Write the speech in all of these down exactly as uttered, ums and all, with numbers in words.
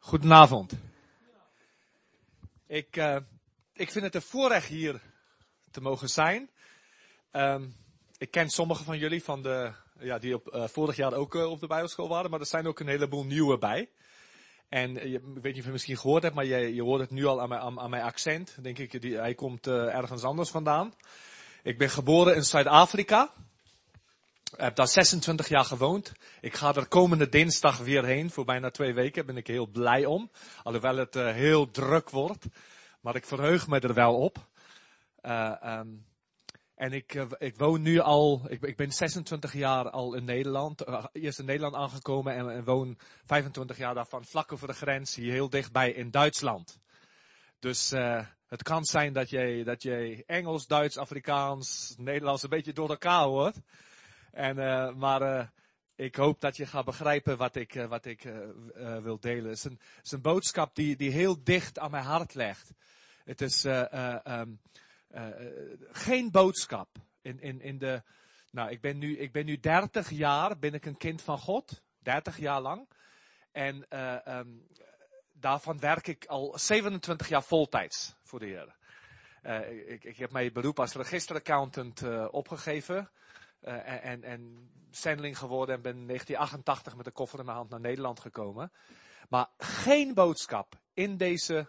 Goedenavond. Ik, uh, ik vind het een voorrecht hier te mogen zijn. Um, ik ken sommigen van jullie van de, ja, die op, uh, vorig jaar ook uh, op de Bijbelschool waren, maar er zijn ook een heleboel nieuwe bij. En uh, je, ik weet niet of je het misschien gehoord hebt, maar je, je hoort het nu al aan mijn, aan, aan mijn accent. Denk ik, die, hij komt uh, ergens anders vandaan. Ik ben geboren in Zuid-Afrika. Ik heb daar zesentwintig jaar gewoond. Ik ga er komende dinsdag weer heen. Voor bijna twee weken. Daar ben ik heel blij om. Alhoewel het uh, heel druk wordt. Maar ik verheug me er wel op. Uh, um, en ik, uh, ik woon nu al, ik, ik ben zesentwintig jaar al in Nederland. Uh, eerst in Nederland aangekomen en, en woon vijfentwintig jaar daarvan vlak over de grens. Hier heel dichtbij in Duitsland. Dus uh, het kan zijn dat je, dat je Engels, Duits, Afrikaans, Nederlands een beetje door elkaar hoort. En, uh, maar uh, ik hoop dat je gaat begrijpen wat ik, uh, wat ik uh, uh, wil delen. Het is een, het is een boodschap die, die heel dicht aan mijn hart legt. Het is uh, uh, um, uh, geen boodschap. In, in, in de, nou, ik ben nu, ik ben nu dertig jaar, ben ik een kind van God. dertig jaar lang. En uh, um, daarvan werk ik al zevenentwintig jaar voltijds voor de Heer. Uh, ik, ik heb mijn beroep als registeraccountant uh, opgegeven. Uh, en, en zendeling geworden en ben in negentien achtentachtig met de koffer in mijn hand naar Nederland gekomen. Maar geen boodschap in deze...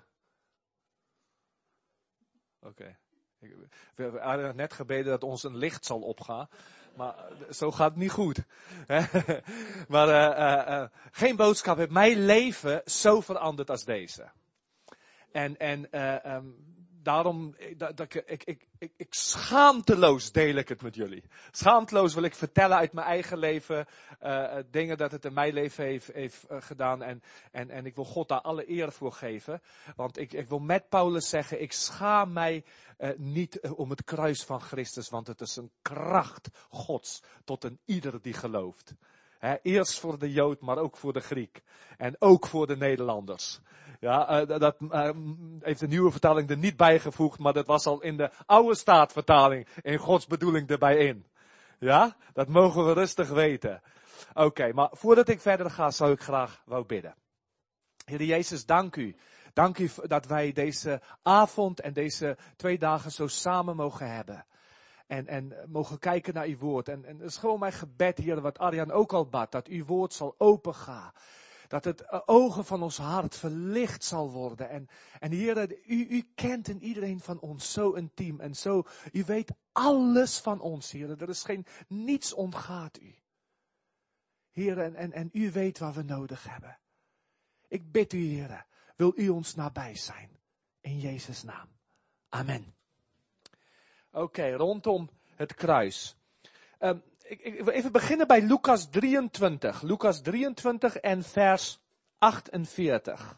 Oké. Okay. We hebben net gebeden dat ons een licht zal opgaan. Maar zo gaat het niet goed. maar uh, uh, uh, geen boodschap heeft mijn leven zo veranderd als deze. En, en uh, um, daarom, dat, dat, ik, ik, ik, ik schaamteloos deel ik het met jullie. Schaamteloos wil ik vertellen uit mijn eigen leven, uh, dingen dat het in mijn leven heeft, heeft uh, gedaan. En, en, en ik wil God daar alle eer voor geven. Want ik, ik wil met Paulus zeggen, ik schaam mij uh, niet om het kruis van Christus. Want het is een kracht Gods tot een ieder die gelooft. He, eerst voor de Jood, maar ook voor de Griek. En ook voor de Nederlanders. Ja, uh, dat uh, heeft de nieuwe vertaling er niet bijgevoegd, maar dat was al in de oude staatvertaling in Gods bedoeling erbij in. Ja, dat mogen we rustig weten. Oké, okay, maar voordat ik verder ga, zou ik graag wou bidden. Heer Jezus, dank u. Dank u dat wij deze avond en deze twee dagen zo samen mogen hebben. En, en mogen kijken naar uw woord. En, en het is gewoon mijn gebed, Heer, wat Arjan ook al bad, dat uw woord zal opengaan. Dat het ogen van ons hart verlicht zal worden. En, en Heer, u, u kent in iedereen van ons zo intiem. En zo, u weet alles van ons, Heer. Er is geen, niets ontgaat u. Heer, en, en, en u weet wat we nodig hebben. Ik bid u, Heer, wil u ons nabij zijn. In Jezus' naam. Amen. Oké, okay, rondom het kruis. Um, ik, ik wil even beginnen bij Lucas drieëntwintig. Lucas drieëntwintig en vers achtenveertig.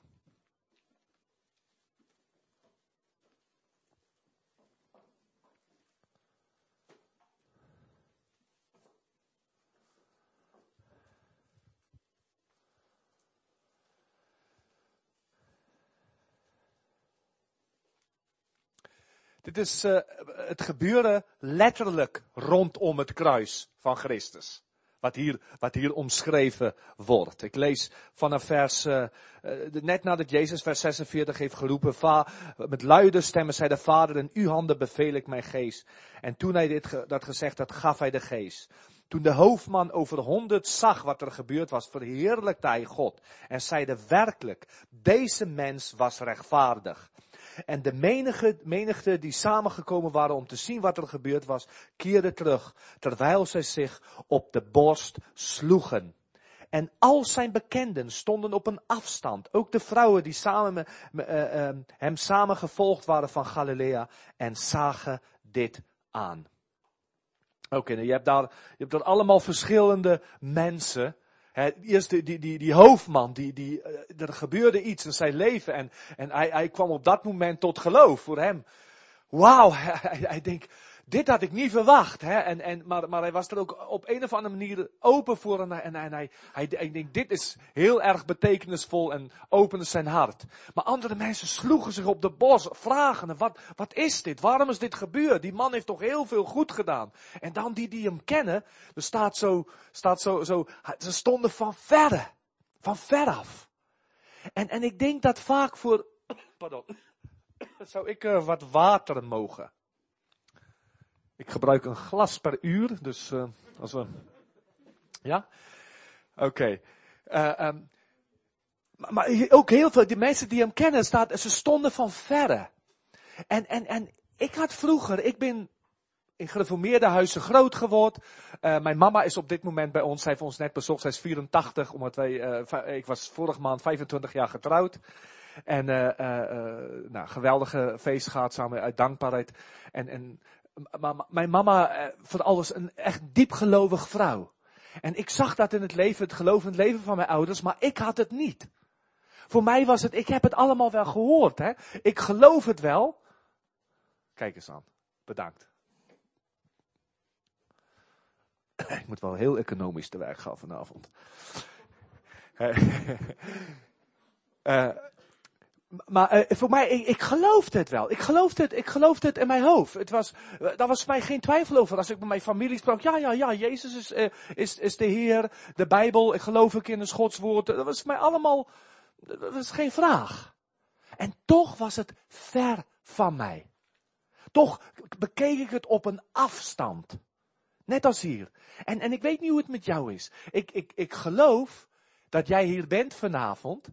Dit is uh, het gebeuren letterlijk rondom het kruis van Christus. Wat hier, wat hier omschreven wordt. Ik lees vanaf vers, uh, uh, net nadat Jezus vers zesenveertig heeft geroepen. Va, met luide stemmen zei de Vader, in uw handen beveel ik mijn geest. En toen hij dit ge, dat gezegd had, gaf hij de geest. Toen de hoofdman over honderd zag wat er gebeurd was, verheerlijkte hij God. En zeide werkelijk, deze mens was rechtvaardig. En de menigte, menigte die samengekomen waren om te zien wat er gebeurd was, keerde terug, terwijl zij zich op de borst sloegen. En al zijn bekenden stonden op een afstand, ook de vrouwen die samen me, me, uh, uh, hem samen gevolgd waren van Galilea, en zagen dit aan. Oké, okay, nou, je hebt daar, je hebt daar allemaal verschillende mensen. He, eerst die, die, die, die hoofdman, die, die, er gebeurde iets in zijn leven en, en hij, hij kwam op dat moment tot geloof voor hem. Wauw, hij, hij, hij denkt, dit had ik niet verwacht. Hè? En, en, maar, maar hij was er ook op een of andere manier open voor en, en, en hij, hij, hij denkt, dit is heel erg betekenisvol en opende zijn hart. Maar andere mensen sloegen zich op de borst, vragen, wat, wat is dit? Waarom is dit gebeurd? Die man heeft toch heel veel goed gedaan. En dan die die hem kennen, er staat zo, staat zo, zo, ze stonden van verre, van ver af. En, en ik denk dat vaak voor, pardon, zou ik uh, wat water mogen. Ik gebruik een glas per uur, dus uh, als we, ja, oké. Okay. Uh, um, maar, maar ook heel veel, die mensen die hem kennen, staat, ze stonden van verre. En, en, en ik had vroeger, ik ben in gereformeerde huizen groot geworden. Uh, mijn mama is op dit moment bij ons, zij heeft ons net bezocht, zij is vierentachtig, omdat wij, uh, ik was vorige maand vijfentwintig jaar getrouwd. En uh, uh, uh, nou, geweldige feest gehad samen uit dankbaarheid. En, en maar mijn mama, uh, voor alles een echt diepgelovig vrouw. En ik zag dat in het leven, het geloof in het leven van mijn ouders, maar ik had het niet. Voor mij was het, ik heb het allemaal wel gehoord, hè. Ik geloof het wel. Kijk eens aan. Bedankt. Ik moet wel heel economisch te werk gaan vanavond. uh, maar uh, voor mij, ik, ik geloofde het wel. Ik geloofde het, ik geloofde het in mijn hoofd. Het was, uh, daar was voor mij geen twijfel over. Als ik met mijn familie sprak, ja, ja, ja, Jezus is, uh, is, is de Heer, de Bijbel, ik geloof ik in een Gods woord. Dat was voor mij allemaal, dat was geen vraag. En toch was het ver van mij. Toch bekeek ik het op een afstand. Net als hier. En, en ik weet niet hoe het met jou is. Ik, ik, ik geloof dat jij hier bent vanavond.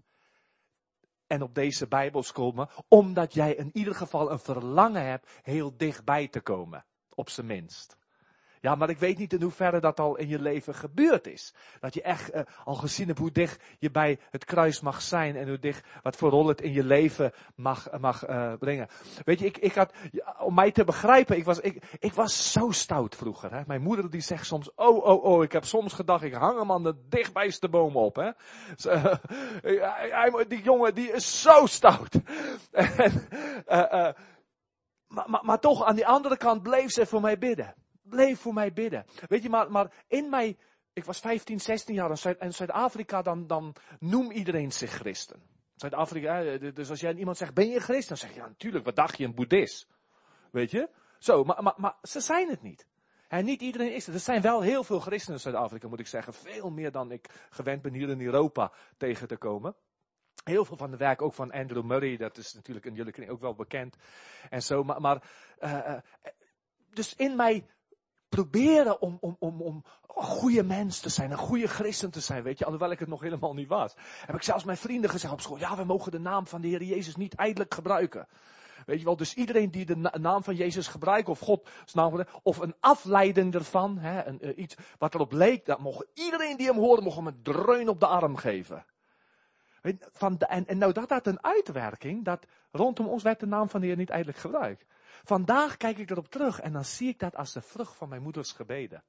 En op deze Bijbelschool komen. Omdat jij in ieder geval een verlangen hebt heel dichtbij te komen. Op zijn minst. Ja, maar ik weet niet in hoeverre dat al in je leven gebeurd is. Dat je echt uh, al gezien hebt hoe dicht je bij het kruis mag zijn. En hoe dicht, wat voor rol het in je leven mag, mag uh, brengen. Weet je, ik, ik had, om mij te begrijpen, ik was, ik, ik was zo stout vroeger. Hè. Mijn moeder die zegt soms, oh, oh, oh, ik heb soms gedacht, ik hang hem aan de dichtbijste boom op. Hè. Dus, uh, hij, die jongen, die is zo stout. en, uh, uh, maar, maar, maar toch, aan die andere kant bleef ze voor mij bidden. Bleef voor mij bidden. Weet je, maar, maar in mij, ik was vijftien, zestien jaar in Zuid, in Zuid-Afrika, dan, dan noemt iedereen zich christen. Zuid-Afrika, dus als jij aan iemand zegt, ben je christen? Dan zeg je, ja natuurlijk, wat dacht je, een boeddhist? Weet je? Zo, maar, maar, maar ze zijn het niet. En niet iedereen is het. Er zijn wel heel veel christenen in Zuid-Afrika, moet ik zeggen. Veel meer dan ik gewend ben hier in Europa tegen te komen. Heel veel van de werk ook van Andrew Murray, dat is natuurlijk in jullie kring ook wel bekend. En zo, maar, maar uh, dus in mij proberen om, om, om, om een goede mens te zijn, een goede christen te zijn, weet je, alhoewel ik het nog helemaal niet was. Heb ik zelfs mijn vrienden gezegd op school, ja, we mogen de naam van de Heer Jezus niet ijdelijk gebruiken. Weet je wel, dus iedereen die de na- naam van Jezus gebruikt, of Gods naam, of een afleiding ervan, hè, een, uh, iets wat erop leek, dat mocht iedereen die hem hoorde, mocht hem een dreun op de arm geven. Weet, van de, en, en nou dat had een uitwerking, dat rondom ons werd de naam van de Heer niet ijdelijk gebruikt. Vandaag kijk ik erop terug en dan zie ik dat als de vrucht van mijn moeders gebeden.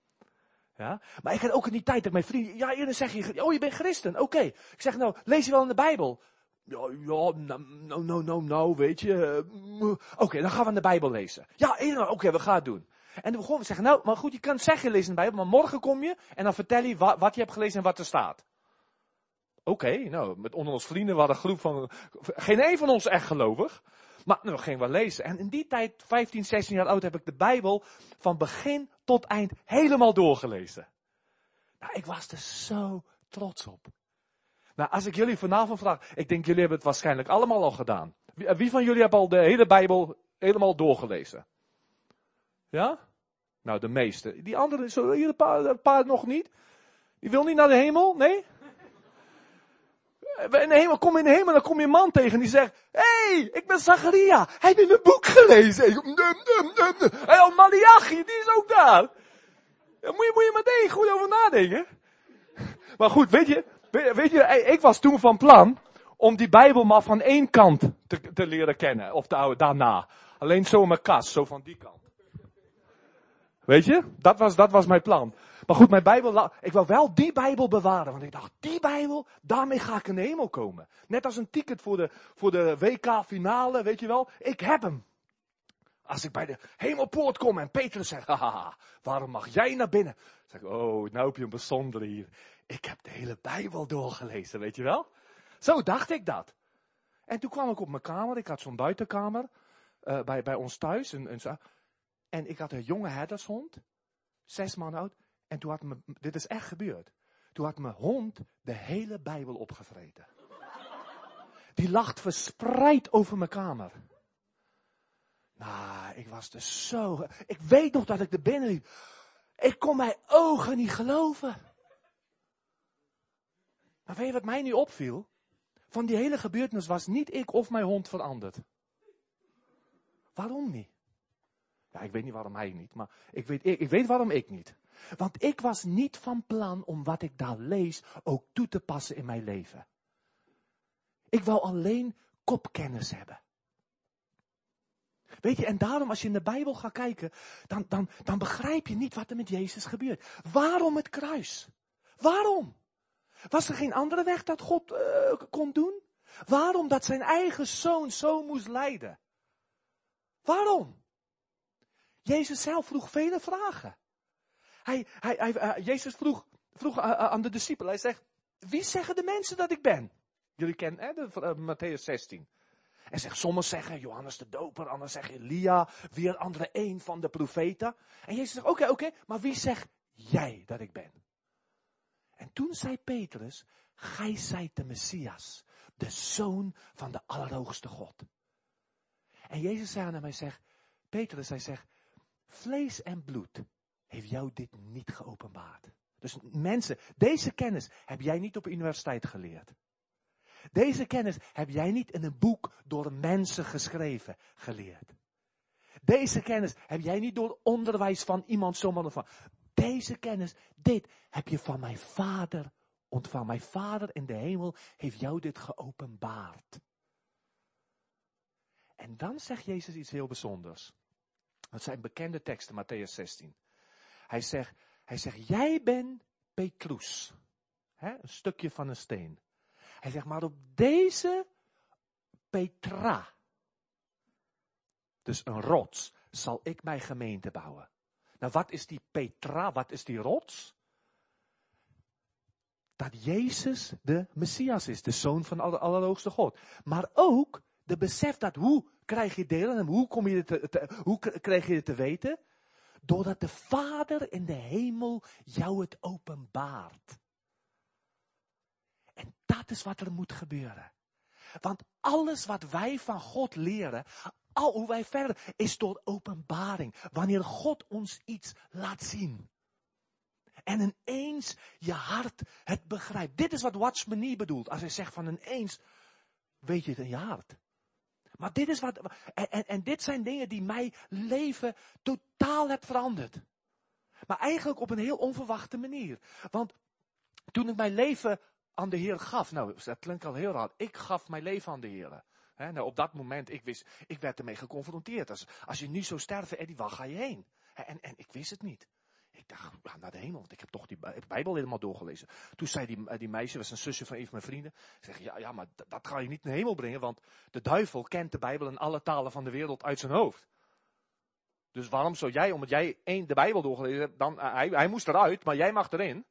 Ja? Maar ik had ook in die tijd dat mijn vrienden, ja, eerder zeg je, oh je bent christen, oké. Okay. Ik zeg nou, lees je wel in de Bijbel? Ja, ja, nou, nou, nou, nou, nou weet je. Uh, oké, okay, dan gaan we in de Bijbel lezen. Ja, oké, okay, we gaan het doen. En dan begonnen we zeggen, nou, maar goed, je kan zeggen lezen in de Bijbel, maar morgen kom je en dan vertel je wat, wat je hebt gelezen en wat er staat. Oké, okay, nou, met onder ons vrienden waren een groep van, geen een van ons echt gelovig. Maar nou, we gingen wel lezen. En in die tijd, vijftien, zestien jaar oud, heb ik de Bijbel van begin tot eind helemaal doorgelezen. Nou, ik was er zo trots op. Nou, als ik jullie vanavond vraag, ik denk jullie hebben het waarschijnlijk allemaal al gedaan. Wie, wie van jullie hebben al de hele Bijbel helemaal doorgelezen? Ja? Nou, de meeste. Die anderen, zo, hier een paar, een paar nog niet. Die wil niet naar de hemel? Nee? In de hemel, kom in de hemel, dan kom je een man tegen die zegt, hé, hey, ik ben Zacharia, hij heeft een boek gelezen. Num, num, num, num. Hey, oh, Malachi, die is ook daar. Daar moet je, moet je meteen goed over nadenken. Maar goed, weet je, weet, weet je, ik was toen van plan om die Bijbel maar van één kant te, te leren kennen, of de, daarna. Alleen zo in mijn kast, zo van die kant. Weet je, dat was, dat was mijn plan. Maar goed, mijn Bijbel, ik wil wel die Bijbel bewaren. Want ik dacht, die Bijbel, daarmee ga ik in de hemel komen. Net als een ticket voor de, voor de W K-finale, weet je wel. Ik heb hem. Als ik bij de hemelpoort kom en Petrus zegt, haha, waarom mag jij naar binnen? Dan zeg ik, oh, nou heb je een bijzondere hier. Ik heb de hele Bijbel doorgelezen, weet je wel. Zo dacht ik dat. En toen kwam ik op mijn kamer, ik had zo'n buitenkamer, uh, bij, bij ons thuis. En, en, zo. En ik had een jonge herdershond, zes maanden oud. En toen had me, dit is echt gebeurd. Toen had mijn hond de hele Bijbel opgevreten. die lag verspreid over mijn kamer. Nou, ik was dus zo... Ik weet nog dat ik er binnen liep. Ik kon mijn ogen niet geloven. Maar weet je wat mij nu opviel? Van die hele gebeurtenis was niet ik of mijn hond veranderd. Waarom niet? Ja, ik weet niet waarom hij niet, maar ik weet, ik, ik weet waarom ik niet. Want ik was niet van plan om wat ik daar lees ook toe te passen in mijn leven. Ik wou alleen kopkennis hebben. Weet je, en daarom als je in de Bijbel gaat kijken, dan, dan, dan begrijp je niet wat er met Jezus gebeurt. Waarom het kruis? Waarom? Was er geen andere weg dat God uh, kon doen? Waarom dat zijn eigen zoon zo moest lijden? Waarom? Jezus zelf vroeg vele vragen. Hij, hij, hij, uh, Jezus vroeg, vroeg uh, uh, aan de discipelen, hij zegt, wie zeggen de mensen dat ik ben? Jullie kennen hè, de, uh, Matthäus zestien. En zegt, sommigen zeggen Johannes de Doper, anderen zeggen Elia, weer anderen één van de profeten. En Jezus zegt, oké, okay, oké, okay, maar wie zegt jij dat ik ben? En toen zei Petrus, gij zijt de Messias, de Zoon van de Allerhoogste God. En Jezus zei aan hem, hij zegt, Petrus, hij zegt, vlees en bloed heeft jou dit niet geopenbaard. Dus mensen, deze kennis heb jij niet op de universiteit geleerd. Deze kennis heb jij niet in een boek door mensen geschreven, geleerd. Deze kennis heb jij niet door onderwijs van iemand zomaar ontvangen. Deze kennis, dit heb je van mijn Vader ontvangen. Mijn Vader in de hemel heeft jou dit geopenbaard. En dan zegt Jezus iets heel bijzonders. Dat zijn bekende teksten, Matthäus zestien. Hij zegt, hij zegt, jij bent Petrus. Hè, een stukje van een steen. Hij zegt, maar op deze Petra, dus een rots, zal ik mijn gemeente bouwen. Nou, wat is die Petra, wat is die rots? Dat Jezus de Messias is, de Zoon van de Allerhoogste God. Maar ook de besef dat, hoe krijg je deel aan hem, hoe, kom je te, te, hoe krijg je het te weten? Doordat de Vader in de hemel jou het openbaart. En dat is wat er moet gebeuren. Want alles wat wij van God leren, al hoe wij verder, is door openbaring. Wanneer God ons iets laat zien. En ineens je hart het begrijpt. Dit is wat Watchman Nee bedoelt. Als hij zegt van ineens, weet je het in je hart. Maar dit is wat, en, en, en dit zijn dingen die mijn leven totaal hebben veranderd. Maar eigenlijk op een heel onverwachte manier. Want toen ik mijn leven aan de Heer gaf, nou dat klinkt al heel raar, ik gaf mijn leven aan de Heer. He, nou, op dat moment, ik wist, ik werd ermee geconfronteerd. Als, als je nu zou sterven, Eddie, waar ga je heen? He, en, en ik wist het niet. Ik dacht, ja, naar de hemel, want ik heb toch die Bijbel helemaal doorgelezen. Toen zei die, die meisje, was een zusje van een van mijn vrienden, zeg, ja, ja, maar dat, dat ga je niet naar de hemel brengen, want de duivel kent de Bijbel in alle talen van de wereld uit zijn hoofd. Dus waarom zou jij, omdat jij één de Bijbel doorgelezen hebt, dan, uh, hij, hij moest eruit, maar jij mag erin.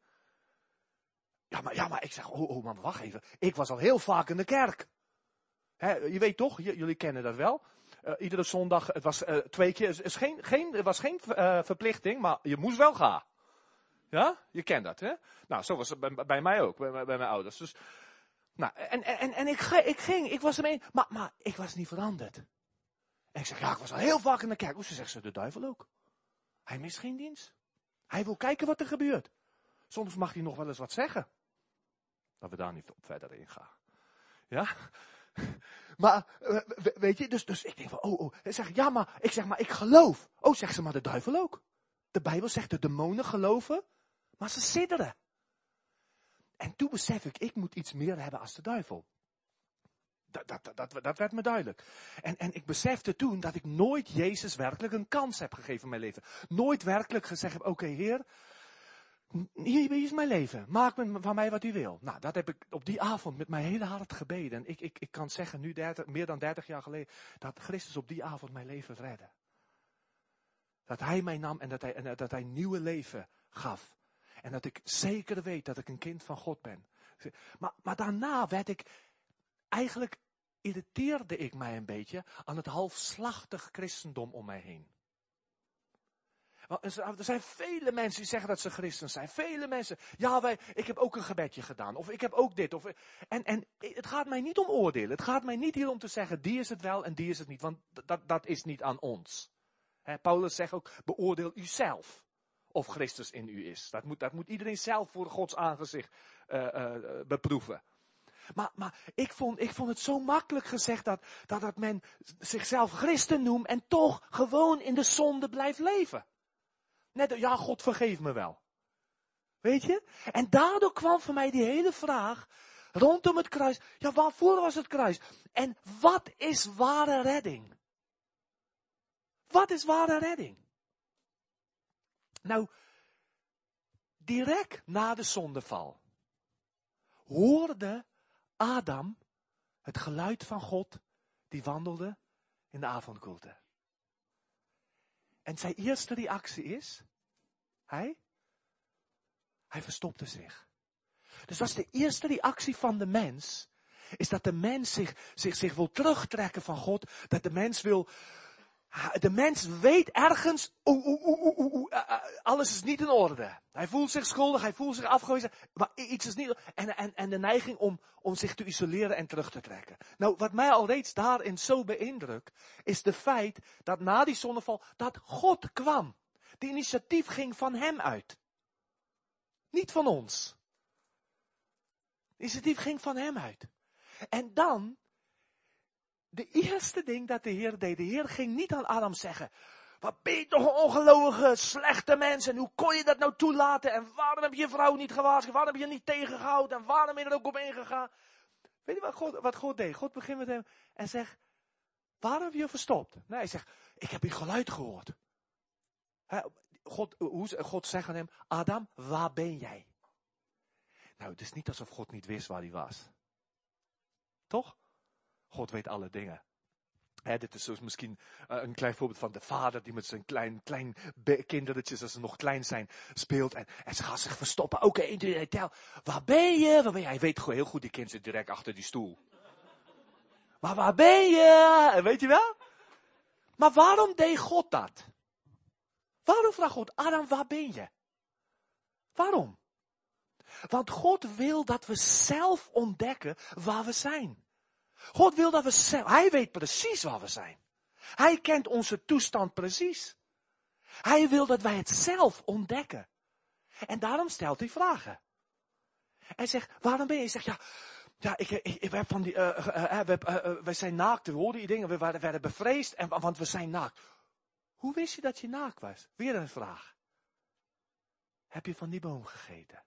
Ja, maar, ja, maar ik zeg, oh, oh, maar wacht even, ik was al heel vaak in de kerk. He, je weet toch, j- jullie kennen dat wel. Uh, iedere zondag, het was uh, twee keer, het, is geen, geen, het was geen uh, verplichting, maar je moest wel gaan. Ja, je kent dat, hè? Nou, zo was het bij, bij mij ook, bij, bij mijn ouders. Dus, nou, en, en, en ik, ik ging, ik was ermee, maar, maar ik was niet veranderd. En ik zeg, ja, ik was al heel vaak in de kerk. Hoe ze zegt ze, de duivel ook. Hij mist geen dienst. Hij wil kijken wat er gebeurt. Soms mag hij nog wel eens wat zeggen. Dat we daar niet op verder in gaan. Ja? Maar, weet je, dus, dus ik denk van, oh, oh. Ik zeg, ja, maar, ik zeg, maar ik geloof. Oh, zegt ze, maar de duivel ook. De Bijbel zegt, de demonen geloven, maar ze sidderen. En toen besef ik, ik moet iets meer hebben als de duivel. Dat, dat, dat, dat werd me duidelijk. En, en ik besefte toen dat ik nooit Jezus werkelijk een kans heb gegeven in mijn leven. Nooit werkelijk gezegd heb, oké, okay, Heer, hier is mijn leven. Maak van mij wat u wil. Nou, dat heb ik op die avond met mijn hele hart gebeden. En ik, ik, ik kan zeggen, nu dertig, meer dan dertig jaar geleden, dat Christus op die avond mijn leven redde. Dat hij mij nam en dat hij, en dat hij nieuwe leven gaf. En dat ik zeker weet dat ik een kind van God ben. Maar, maar daarna werd ik, eigenlijk irriteerde ik mij een beetje aan het halfslachtig christendom om mij heen. Er zijn vele mensen die zeggen dat ze christen zijn. Vele mensen. Ja, wij, ik heb ook een gebedje gedaan. Of ik heb ook dit. Of, en, en het gaat mij niet om oordelen. Het gaat mij niet hier om te zeggen, die is het wel en die is het niet. Want dat, dat is niet aan ons. He, Paulus zegt ook, beoordeel uzelf. Of Christus in u is. Dat moet, dat moet iedereen zelf voor Gods aangezicht uh, uh, beproeven. Maar, maar ik, vond, ik vond het zo makkelijk gezegd dat, dat, dat men zichzelf christen noemt en toch gewoon in de zonde blijft leven. Net, ja, God vergeeft me wel. Weet je? En daardoor kwam voor mij die hele vraag rondom het kruis. Ja, waarvoor was het kruis? En wat is ware redding? Wat is ware redding? Nou, direct na de zondeval hoorde Adam het geluid van God die wandelde in de avondkoelte. En zijn eerste reactie is, hij, hij verstopte zich. Dus dat is de eerste reactie van de mens, is dat de mens zich, zich, zich wil terugtrekken van God, dat de mens wil, de mens weet ergens, oe, oe, oe, oe, oe, uh, alles is niet in orde. Hij voelt zich schuldig, hij voelt zich afgewezen, maar iets is niet, en, en, en de neiging om, om zich te isoleren en terug te trekken. Nou, wat mij al reeds daarin zo beïndrukt, is de feit dat na die zonneval, dat God kwam. De initiatief ging van hem uit. Niet van ons. De initiatief ging van hem uit. En dan, de eerste ding dat de Heer deed, de Heer ging niet aan Adam zeggen, wat ben je toch een ongelovige, slechte mens, en hoe kon je dat nou toelaten, en waarom heb je je vrouw niet gewaarschuwd, waarom heb je niet tegengehouden, en waarom ben je er ook op ingegaan? Weet je wat God, wat God deed? God begint met hem en zegt, waarom heb je je verstopt? Nee, hij zegt, ik heb je geluid gehoord. He, God, hoe, God zegt aan hem, Adam, waar ben jij? Nou, het is niet alsof God niet wist waar hij was. Toch? God weet alle dingen. He, dit is dus misschien uh, een klein voorbeeld van de vader die met zijn klein, klein kindertjes, als ze nog klein zijn, speelt. En, en ze gaan zich verstoppen. Oké, okay, hij tel. Waar ben je? Waar ben je? Hij weet gewoon heel goed, die kind zit direct achter die stoel. Maar waar ben je? Weet je wel? Maar waarom deed God dat? Waarom vraagt God, Adam, waar ben je? Waarom? Want God wil dat we zelf ontdekken waar we zijn. God wil dat we zelf, hij weet precies waar we zijn. Hij kent onze toestand precies. Hij wil dat wij het zelf ontdekken. En daarom stelt hij vragen. Hij zegt, waarom ben je? Hij zegt, ja, ja ik, ik, ik heb van die, uh, uh, uh, we, uh, uh, we zijn naakt, we hoorden die dingen, we werden, werden bevreesd, en, want we zijn naakt. Hoe wist je dat je naakt was? Weer een vraag. Heb je van die boom gegeten?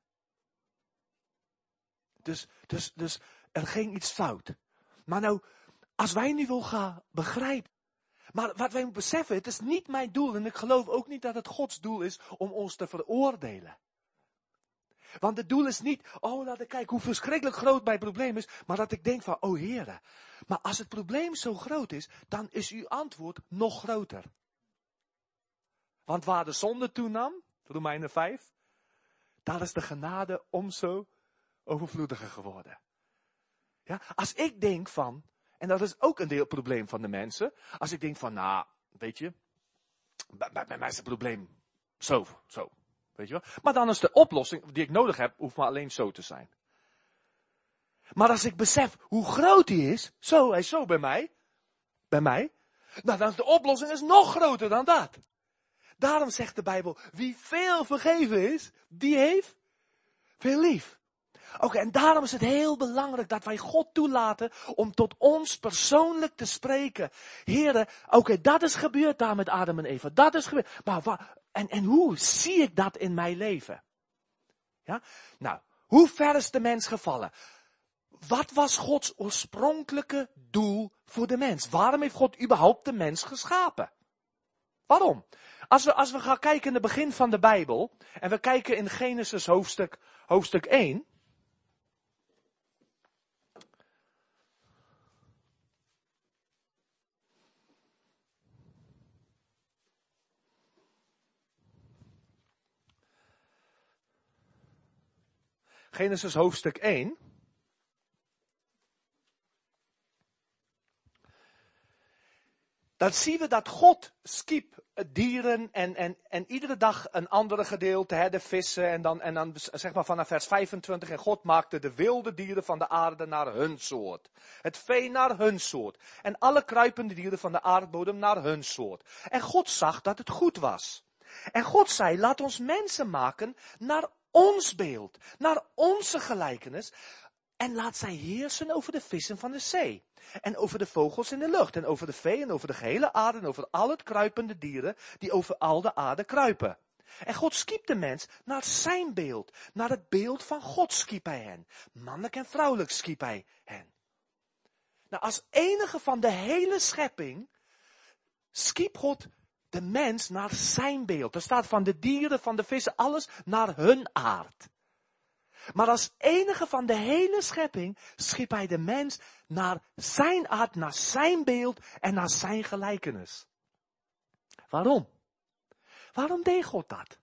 Dus, dus, dus er ging iets fout. Maar nou, als wij nu wil gaan begrijpen. Maar wat wij moeten beseffen, het is niet mijn doel. En ik geloof ook niet dat het Gods doel is om ons te veroordelen. Want het doel is niet, oh laat ik kijken hoe verschrikkelijk groot mijn probleem is. Maar dat ik denk van, oh Heere. Maar als het probleem zo groot is, dan is uw antwoord nog groter. Want waar de zonde toenam, Romeinen vijf, daar is de genade om zo overvloediger geworden. Ja, als ik denk van, en dat is ook een deel probleem van de mensen, als ik denk van, nou, weet je, bij, bij, bij mij is het probleem zo, zo, weet je wel. Maar dan is de oplossing die ik nodig heb, hoeft maar alleen zo te zijn. Maar als ik besef hoe groot die is, zo, hij is zo bij mij, bij mij, nou dan is de oplossing is nog groter dan dat. Daarom zegt de Bijbel, wie veel vergeven is, die heeft veel lief. Oké, okay, en daarom is het heel belangrijk dat wij God toelaten om tot ons persoonlijk te spreken. Heren, oké, okay, dat is gebeurd daar met Adam en Eva. Dat is gebeurd. Maar wa- en, en hoe zie ik dat in mijn leven? Ja? Nou, hoe ver is de mens gevallen? Wat was Gods oorspronkelijke doel voor de mens? Waarom heeft God überhaupt de mens geschapen? Waarom? Als we, als we gaan kijken in het begin van de Bijbel, en we kijken in Genesis hoofdstuk, hoofdstuk één. Genesis hoofdstuk één. dan zien we dat God schiep dieren en, en, en iedere dag een andere gedeelte, hè, de vissen en dan, en dan zeg maar vanaf vers vijfentwintig, en God maakte de wilde dieren van de aarde naar hun soort. Het vee naar hun soort. En alle kruipende dieren van de aardbodem naar hun soort. En God zag dat het goed was. En God zei, laat ons mensen maken naar ons beeld, naar onze gelijkenis. En laat zij heersen over de vissen van de zee. En over de vogels in de lucht. En over de vee en over de gehele aarde. En over al het kruipende dieren die over al de aarde kruipen. En God schiep de mens naar zijn beeld. Naar het beeld van God schiep hij hen. Mannelijk en vrouwelijk schiep hij hen. Nou, als enige van de hele schepping schiep God de mens naar zijn beeld. Er staat van de dieren, van de vissen, alles naar hun aard. Maar als enige van de hele schepping schiep hij de mens naar zijn aard, naar zijn beeld en naar zijn gelijkenis. Waarom? Waarom deed God dat?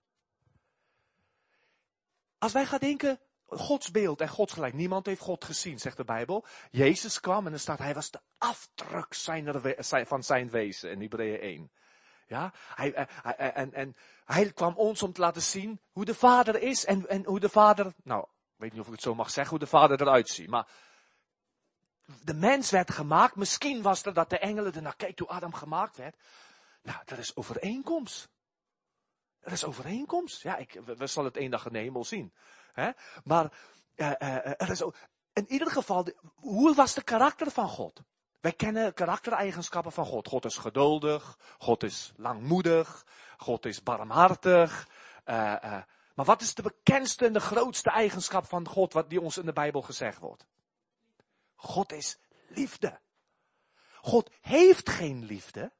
Als wij gaan denken, Gods beeld en Gods gelijk. Niemand heeft God gezien, zegt de Bijbel. Jezus kwam en er staat, hij was de afdruk van zijn wezen in Hebreeën één. Ja, hij, hij, en, en hij kwam ons om te laten zien hoe de Vader is en, en hoe de Vader, nou, ik weet niet of ik het zo mag zeggen, hoe de Vader eruit ziet. Maar de mens werd gemaakt. Misschien was er dat de engelen ernaar keken toen Adam gemaakt werd. Nou, dat is overeenkomst. Dat is overeenkomst. Ja, ik, we, we zullen het één dag in de hemel zien. Hè? Maar uh, uh, er is, in ieder geval, hoe was de karakter van God? Wij kennen karaktereigenschappen van God. God is geduldig, God is langmoedig, God is barmhartig. Uh, uh, maar wat is de bekendste en de grootste eigenschap van God, wat die ons in de Bijbel gezegd wordt? God is liefde. God heeft geen liefde.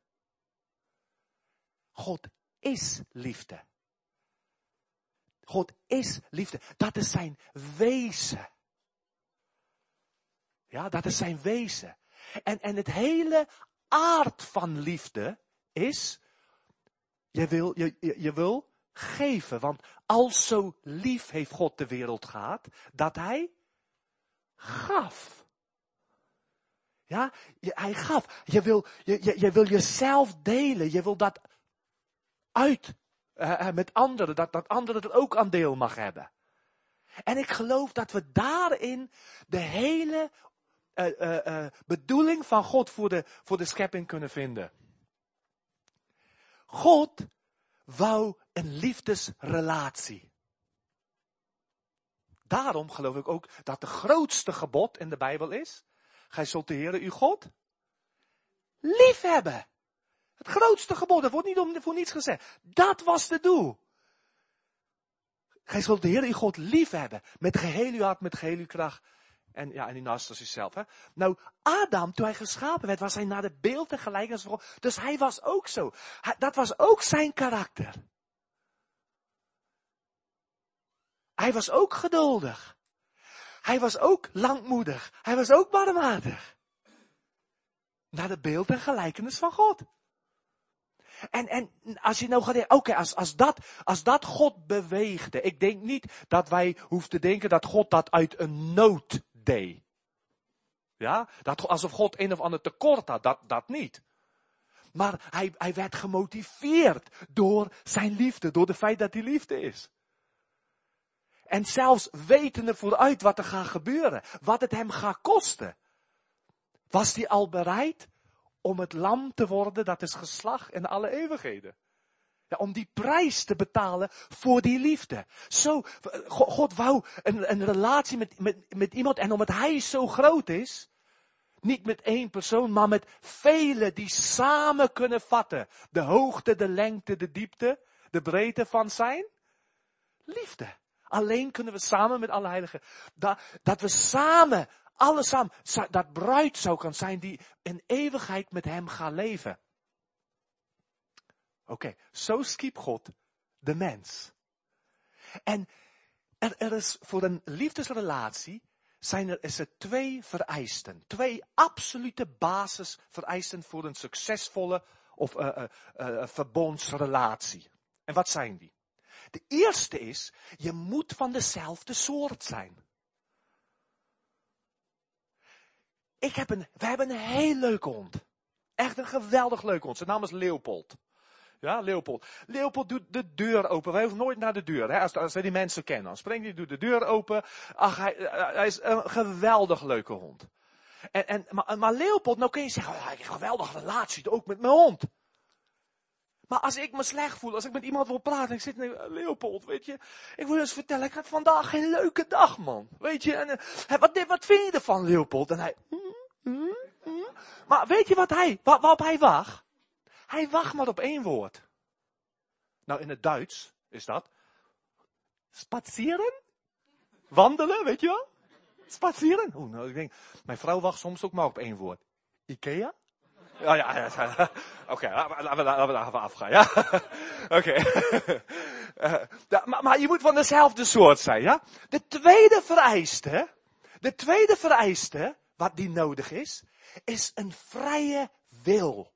God is liefde. God is liefde. Dat is zijn wezen. Ja, dat is zijn wezen. En, en het hele aard van liefde is, je wil, je, je, je wil geven. Want al zo lief heeft God de wereld gehad, dat hij gaf. Ja, je, hij gaf. Je wil, je, je, je wil jezelf delen. Je wil dat uit uh, met anderen. Dat, dat anderen er ook aan deel mag hebben. En ik geloof dat we daarin de hele uh, uh, uh, bedoeling van God voor de, voor de schepping kunnen vinden. God wou een liefdesrelatie. Daarom geloof ik ook dat de grootste gebod in de Bijbel is: gij zult de Heere uw God lief hebben. Het grootste gebod, dat wordt niet om, voor niets gezegd. Dat was het doel. Gij zult de Heere uw God lief hebben. Met geheel uw hart, met geheel uw kracht. En ja, en die naast als uzelf. Hè. Nou, Adam, toen hij geschapen werd, was hij naar de beeld en gelijkenis van God. Dus hij was ook zo. Hij, dat was ook zijn karakter. Hij was ook geduldig. Hij was ook langmoedig. Hij was ook barmhartig. Naar de beeld en gelijkenis van God. En, en als je nou gaat denken, oké, okay, als, als, dat, als dat God beweegde. Ik denk niet dat wij hoeven te denken dat God dat uit een nood deed. Ja, dat, alsof God een of ander tekort had, dat, dat niet. Maar hij, hij werd gemotiveerd door zijn liefde, door het feit dat hij liefde is. En zelfs wetende vooruit wat er gaat gebeuren, wat het hem gaat kosten, was hij al bereid om het lam te worden dat is geslacht in alle eeuwigheden. Ja, om die prijs te betalen voor die liefde. Zo, God, God wou een, een relatie met, met, met iemand en omdat hij zo groot is, niet met één persoon, maar met velen die samen kunnen vatten. De hoogte, de lengte, de diepte, de breedte van zijn liefde. Alleen kunnen we samen met alle heiligen, dat, dat we samen, alle samen, dat bruid zou kan zijn die in eeuwigheid met hem gaat leven. Oké, okay, zo schiep God de mens. En er, er is voor een liefdesrelatie, zijn er, is er twee vereisten. Twee absolute basisvereisten voor een succesvolle of uh, uh, uh, verbondsrelatie. En wat zijn die? De eerste is, je moet van dezelfde soort zijn. Ik heb een, we hebben een heel leuke hond. Echt een geweldig leuke hond. Zijn naam is Leopold. Ja, Leopold. Leopold doet de deur open. Wij hoeven nooit naar de deur. Hè? Als, als wij die mensen kennen. Dan springt hij, doet de deur open. Ach, hij, hij is een geweldig leuke hond. En, en, maar, maar Leopold, nou kun je zeggen, oh, hij heeft een geweldige relatie, ook met mijn hond. Maar als ik me slecht voel, als ik met iemand wil praten, ik zit, nee, Leopold, weet je, ik wil je eens vertellen, ik had vandaag geen leuke dag, man. Weet je, en, uh, wat, wat vind je ervan, Leopold? En hij, mm, mm, mm. Maar weet je wat hij, waar, waarop hij wacht? Hij wacht maar op één woord. Nou, in het Duits is dat spazieren, wandelen, weet je wel? Spazieren. Oeh, nou, ik denk, mijn vrouw wacht soms ook maar op één woord. Ikea? Ja, ja, ja. ja. Oké, okay, laten we laten we afgaan, ja? Oké. Okay. uh, ja, maar, maar je moet van dezelfde soort zijn, ja? De tweede vereiste, de tweede vereiste, wat die nodig is, is een vrije wil.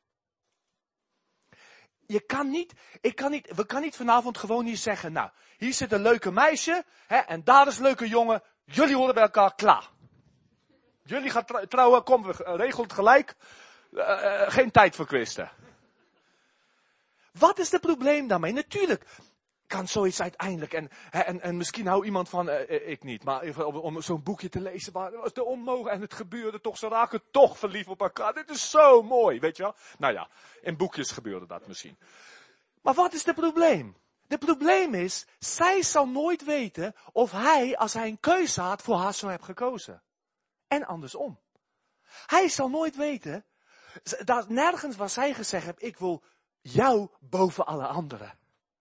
Je kan niet, ik kan niet, we kan niet vanavond gewoon hier zeggen, nou, hier zit een leuke meisje, hè, en daar is een leuke jongen, jullie horen bij elkaar, klaar. Jullie gaan trouwen, kom, we regelen het gelijk, uh, uh, geen tijd verkwisten. Wat is het probleem daarmee? Natuurlijk kan zoiets uiteindelijk, en, en, en misschien hou iemand van, uh, ik niet, maar even om, om zo'n boekje te lezen, waar was de onmogelijk, en het gebeurde toch, ze raken toch verliefd op elkaar, dit is zo mooi, weet je wel. Nou ja, in boekjes gebeurde dat misschien. Maar wat is het probleem? Het probleem is, zij zal nooit weten of hij, als hij een keuze had, voor haar zou hebben gekozen. En andersom. Hij zal nooit weten, dat nergens waar zij gezegd heeft, ik wil jou boven alle anderen.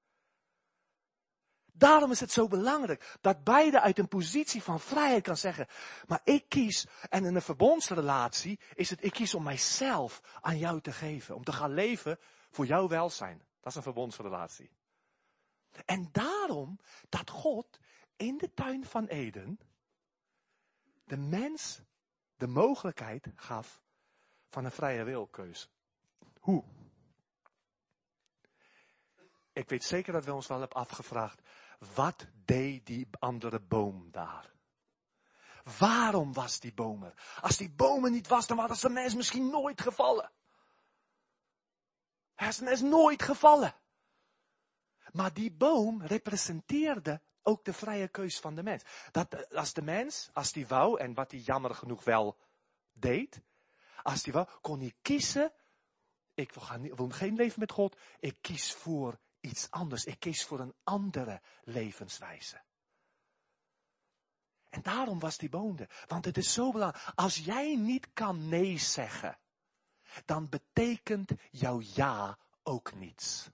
Daarom is het zo belangrijk dat beide uit een positie van vrijheid kan zeggen, maar ik kies, en in een verbondsrelatie is het, ik kies om mijzelf aan jou te geven, om te gaan leven voor jouw welzijn. Dat is een verbondsrelatie. En daarom dat God in de tuin van Eden de mens de mogelijkheid gaf van een vrije wilkeuze. Hoe? Ik weet zeker dat we ons wel hebben afgevraagd, wat deed die andere boom daar? Waarom was die boom er? Als die boom er niet was, dan was de mens misschien nooit gevallen. Hij is de mens nooit gevallen. Maar die boom representeerde ook de vrije keus van de mens. Dat als de mens, als die wou, en wat hij jammer genoeg wel deed, als die wou, kon hij kiezen, ik wil, gaan, wil geen leven met God, ik kies voor iets anders. Ik kies voor een andere levenswijze. En daarom was die boom er. Want het is zo belangrijk. Als jij niet kan nee zeggen, dan betekent jouw ja ook niets.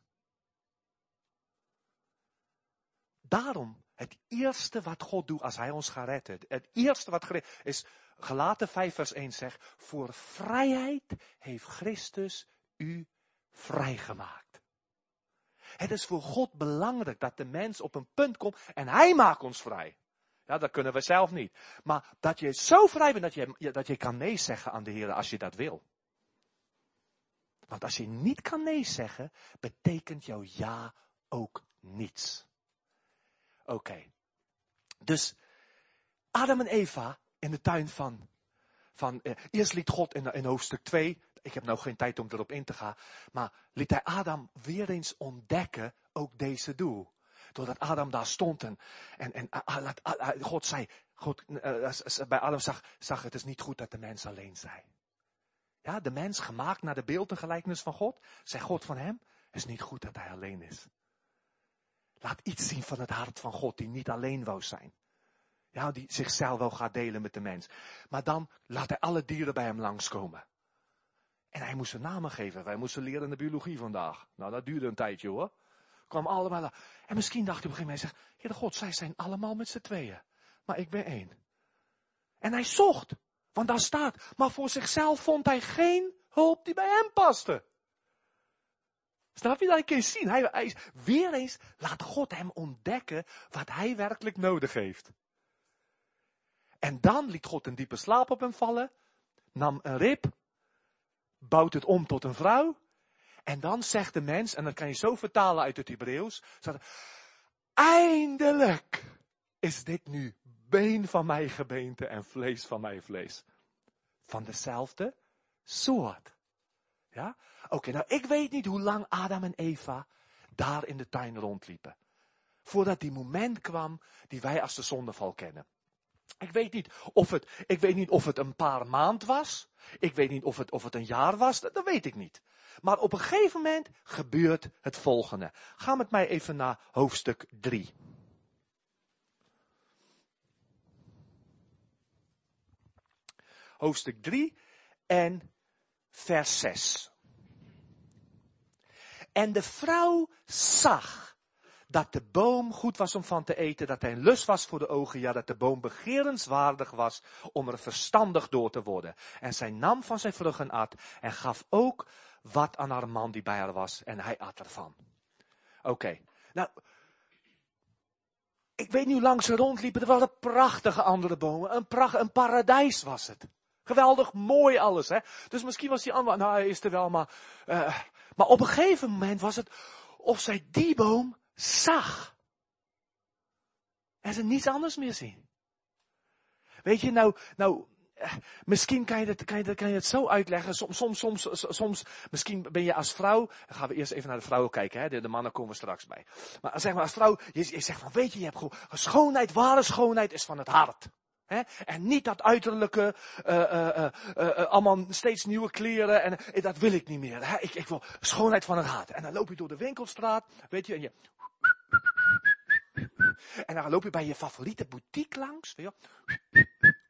Daarom, het eerste wat God doet als hij ons gaat redden, het eerste wat gered is, Galaten vijf vers één zegt, voor vrijheid heeft Christus u vrijgemaakt. Het is voor God belangrijk dat de mens op een punt komt en hij maakt ons vrij. Ja, dat kunnen we zelf niet. Maar dat je zo vrij bent dat je, dat je kan nee zeggen aan de Heer als je dat wil. Want als je niet kan nee zeggen, betekent jouw ja ook niets. Oké. Okay. Dus Adam en Eva in de tuin van, van eh, eerst liet God in, in hoofdstuk twee, ik heb nou geen tijd om erop in te gaan, maar liet hij Adam weer eens ontdekken ook deze doel. Doordat Adam daar stond en, en, en uh, uh, uh, God zei, God, uh, bij Adam zag, zag het is niet goed dat de mens alleen zei. Ja, de mens gemaakt naar de beeld en gelijkenis van God, zegt God van hem, het is niet goed dat hij alleen is. Laat iets zien van het hart van God die niet alleen wou zijn. Ja, die zichzelf wel gaat delen met de mens. Maar dan laat hij alle dieren bij hem langskomen. En hij moest ze namen geven. Wij moesten leren in de biologie vandaag. Nou, dat duurde een tijdje hoor. Kwam allemaal. En misschien dacht hij op een gegeven moment, zegt, Heere God, zij zijn allemaal met z'n tweeën. Maar ik ben één. En hij zocht. Want daar staat, maar voor zichzelf vond hij geen hulp die bij hem paste. Snap je dat? Ik kan zien. Hij, hij is, weer eens laat God hem ontdekken wat hij werkelijk nodig heeft. En dan liet God een diepe slaap op hem vallen. Nam een rib. Bouwt het om tot een vrouw. En dan zegt de mens, en dat kan je zo vertalen uit het Hebreeuws. Eindelijk is dit nu been van mijn gebeente en vlees van mijn vlees. Van dezelfde soort. Ja? Oké, okay, nou ik weet niet hoe lang Adam en Eva daar in de tuin rondliepen. Voordat die moment kwam die wij als de zondeval kennen. Ik weet niet of het, ik weet niet of het een paar maand was. Ik weet niet of het, of het een jaar was. Dat, dat weet ik niet. Maar op een gegeven moment gebeurt het volgende. Ga met mij even naar hoofdstuk drie. Hoofdstuk drie en vers zes. En de vrouw zag dat de boom goed was om van te eten, dat hij een lust was voor de ogen, ja, dat de boom begerenswaardig was om er verstandig door te worden. En zij nam van zijn vrucht en at en gaf ook wat aan haar man die bij haar was en hij at ervan. Oké, okay. Nou, ik weet niet hoe lang ze rondliepen, er waren prachtige andere bomen, een, pracht, een paradijs was het. Geweldig mooi alles, hè. Dus misschien was die andere, nou hij is er wel, maar, uh, maar op een gegeven moment was het of zij die boom zag. En ze niets anders meer zien. Weet je, nou, nou, misschien kan je het, kan je het, kan je het zo uitleggen. Soms, soms, soms, soms, misschien ben je als vrouw, dan gaan we eerst even naar de vrouwen kijken, hè. De, de mannen komen we straks bij. Maar zeg maar als vrouw, je, je zegt van, weet je, je hebt gewoon, schoonheid, ware schoonheid is van het hart. He? En niet dat uiterlijke, uh, uh, uh, uh, uh, allemaal steeds nieuwe kleren, en uh, dat wil ik niet meer. He? Ik, ik wil schoonheid van het hart. En dan loop je door de winkelstraat, weet je, en je... En dan loop je bij je favoriete boutique langs, weet je.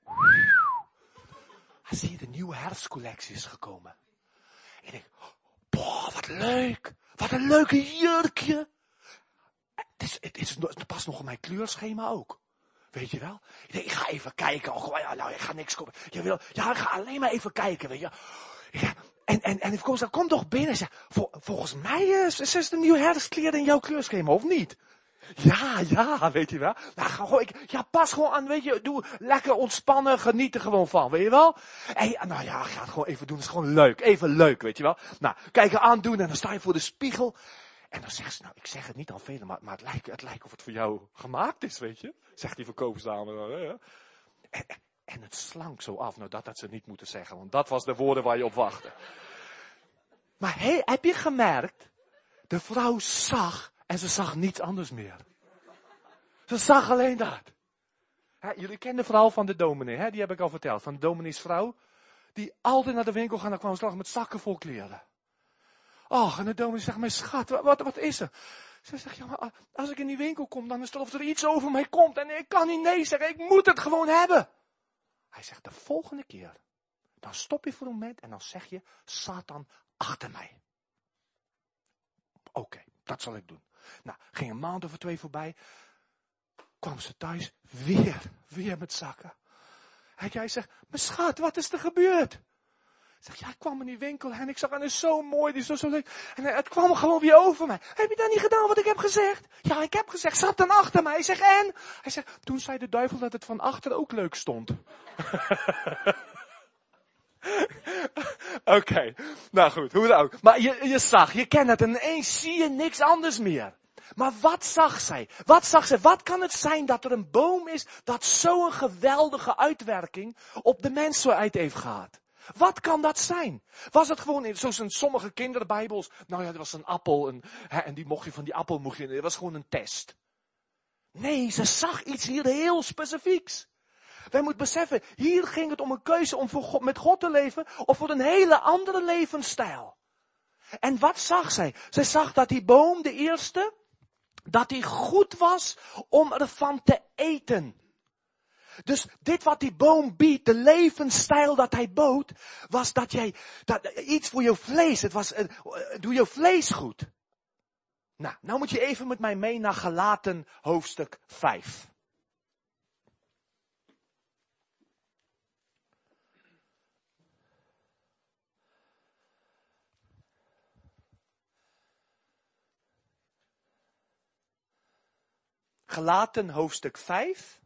Dan zie je de nieuwe herfstcollectie is gekomen. En je denkt, boah, wat leuk, wat een leuke jurkje. Het, is, het, is, het past nog op mijn kleurschema ook. Weet je wel? Ik denk, ik ga even kijken. Oh, ja, nou, ik ga niks kopen. Je wil, ja, ik ga alleen maar even kijken, weet je. Ja, en, en, en ik kom, kom toch binnen en zeg, vol, volgens mij is, is het een nieuw herfstkleren in jouw kleurschema, of niet? Ja, ja, weet je wel. Nou, gewoon, ik, ja, pas gewoon aan, weet je, doe lekker ontspannen, geniet er gewoon van, weet je wel. En, nou ja, ga het gewoon even doen, het is gewoon leuk, even leuk, weet je wel. Nou, kijk aandoen en dan sta je voor de spiegel. En dan zegt ze, nou, ik zeg het niet aan velen, maar, maar het, lijkt, het lijkt of het voor jou gemaakt is, weet je. Zegt die verkoopsdame. En, en het slank zo af, nou dat had ze niet moeten zeggen, want dat was de woorden waar je op wachtte. Maar hey, heb je gemerkt, de vrouw zag en ze zag niets anders meer. Ze zag alleen dat. He, jullie kennen de verhaal van de dominee, hè? Die heb ik al verteld, van de dominees vrouw, die altijd naar de winkel gaat en dan kwam ze met zakken vol kleren. Oh, en de dominee zegt, mijn schat, wat, wat is er? Ze zegt, ja, maar als ik in die winkel kom, dan is het of er iets over mij komt. En ik kan niet nee zeggen, ik moet het gewoon hebben. Hij zegt, de volgende keer, dan stop je voor een moment en dan zeg je, Satan, achter mij. Oké, okay, dat zal ik doen. Nou, ging een maand of twee voorbij. Kwam ze thuis, weer, weer met zakken. En jij zegt, mijn schat, wat is er gebeurd? Zeg, ja, ik kwam in die winkel en ik zag, en het is zo mooi, die is zo, zo leuk. En het kwam gewoon weer over mij. Heb je dan niet gedaan wat ik heb gezegd? Ja, ik heb gezegd, zat dan achter mij. Ik zeg, en? Hij zegt, toen zei de duivel dat het van achter ook leuk stond. Oké, okay. Nou goed, hoe dan ook. Maar je, je zag, je kent het en ineens zie je niks anders meer. Maar wat zag zij? Wat zag zij? Wat kan het zijn dat er een boom is dat zo'n geweldige uitwerking op de mensheid heeft gehad? Wat kan dat zijn? Was het gewoon, zoals in sommige kinderbijbels, nou ja, er was een appel en, hè, en die mocht je van die appel mocht je, het was gewoon een test. Nee, ze zag iets hier heel specifieks. Wij moeten beseffen, hier ging het om een keuze om voor God, met God te leven of voor een hele andere levensstijl. En wat zag zij? Zij zag dat die boom, de eerste, dat die goed was om ervan te eten. Dus dit wat die boom biedt, de levensstijl dat hij bood, was dat jij, dat, iets voor je vlees, het was, uh, doe je vlees goed. Nou, nou moet je even met mij mee naar Galaten hoofdstuk vijf. Galaten hoofdstuk vijf.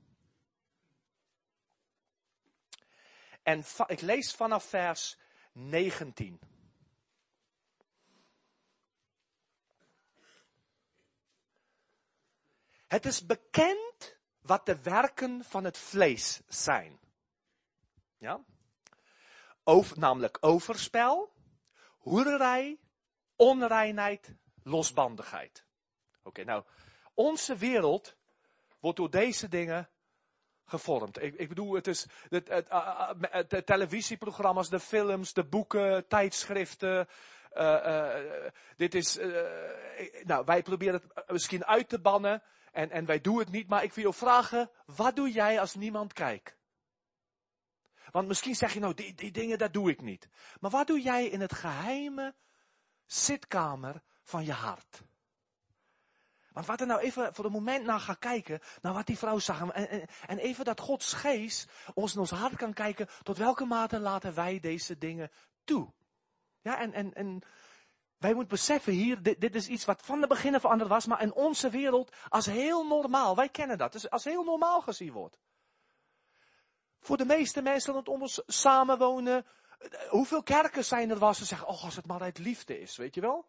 En va- ik lees vanaf vers negentien. Het is bekend wat de werken van het vlees zijn. Ja? Over, namelijk overspel, hoererij, onreinheid, losbandigheid. Oké, okay, nou, onze wereld wordt door deze dingen gevormd. Ik, ik bedoel, het is het, het, het, de televisieprogramma's, de films, de boeken, tijdschriften. Uh, uh, dit is, uh, nou, wij proberen het misschien uit te bannen en, en wij doen het niet, maar ik wil je vragen, wat doe jij als niemand kijkt? Want misschien zeg je nou, die, die dingen, dat doe ik niet. Maar wat doe jij in het geheime zitkamer van je hart? Want wat er nou even voor een moment naar gaat kijken, naar wat die vrouw zag. En, en, en even dat Gods geest ons in ons hart kan kijken, tot welke mate laten wij deze dingen toe. Ja, en, en, en wij moeten beseffen hier, dit, dit is iets wat van de begin veranderd was, maar in onze wereld als heel normaal. Wij kennen dat, dus als heel normaal gezien wordt. Voor de meeste mensen rondom ons samenwonen, hoeveel kerken zijn er waar ze zeggen, oh, als het maar uit liefde is, weet je wel?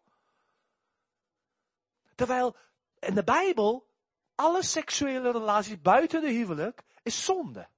Terwijl in de Bijbel, alle seksuele relaties buiten de huwelijk is zonde.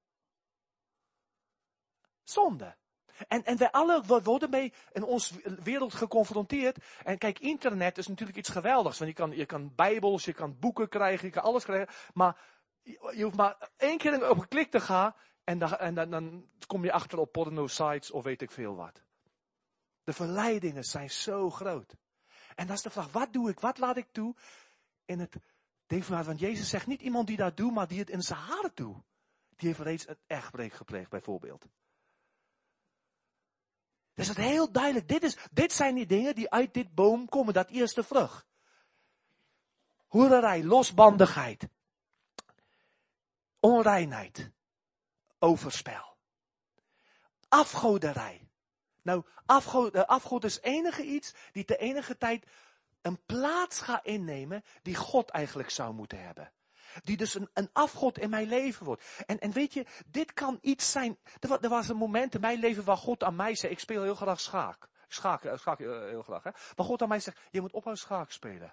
Zonde. En, en wij alle worden mee in onze wereld geconfronteerd. En kijk, internet is natuurlijk iets geweldigs. Want je kan, je kan bijbels, je kan boeken krijgen, je kan alles krijgen. Maar je, je hoeft maar één keer op een klik te gaan. En, dan, en dan, dan kom je achter op porno sites of weet ik veel wat. De verleidingen zijn zo groot. En dat is de vraag, wat doe ik, wat laat ik toe in het ding van, want Jezus zegt niet iemand die dat doet, maar die het in zijn hart doet. Die heeft reeds een echtbreek gepleegd, bijvoorbeeld. Dus het is heel duidelijk, dit, is, dit zijn die dingen die uit dit boom komen, dat eerste vrucht. Hoererij, losbandigheid, onreinheid, overspel, afgoderij. Nou, afgod, afgod is enige iets die te enige tijd een plaats gaat innemen die God eigenlijk zou moeten hebben. Die dus een, een afgod in mijn leven wordt. En, en weet je, dit kan iets zijn. Er, er was een moment in mijn leven waar God aan mij zei, ik speel heel graag schaak. Schaak, schaak heel graag, hè. Waar God aan mij zegt, je moet ophouden schaak spelen.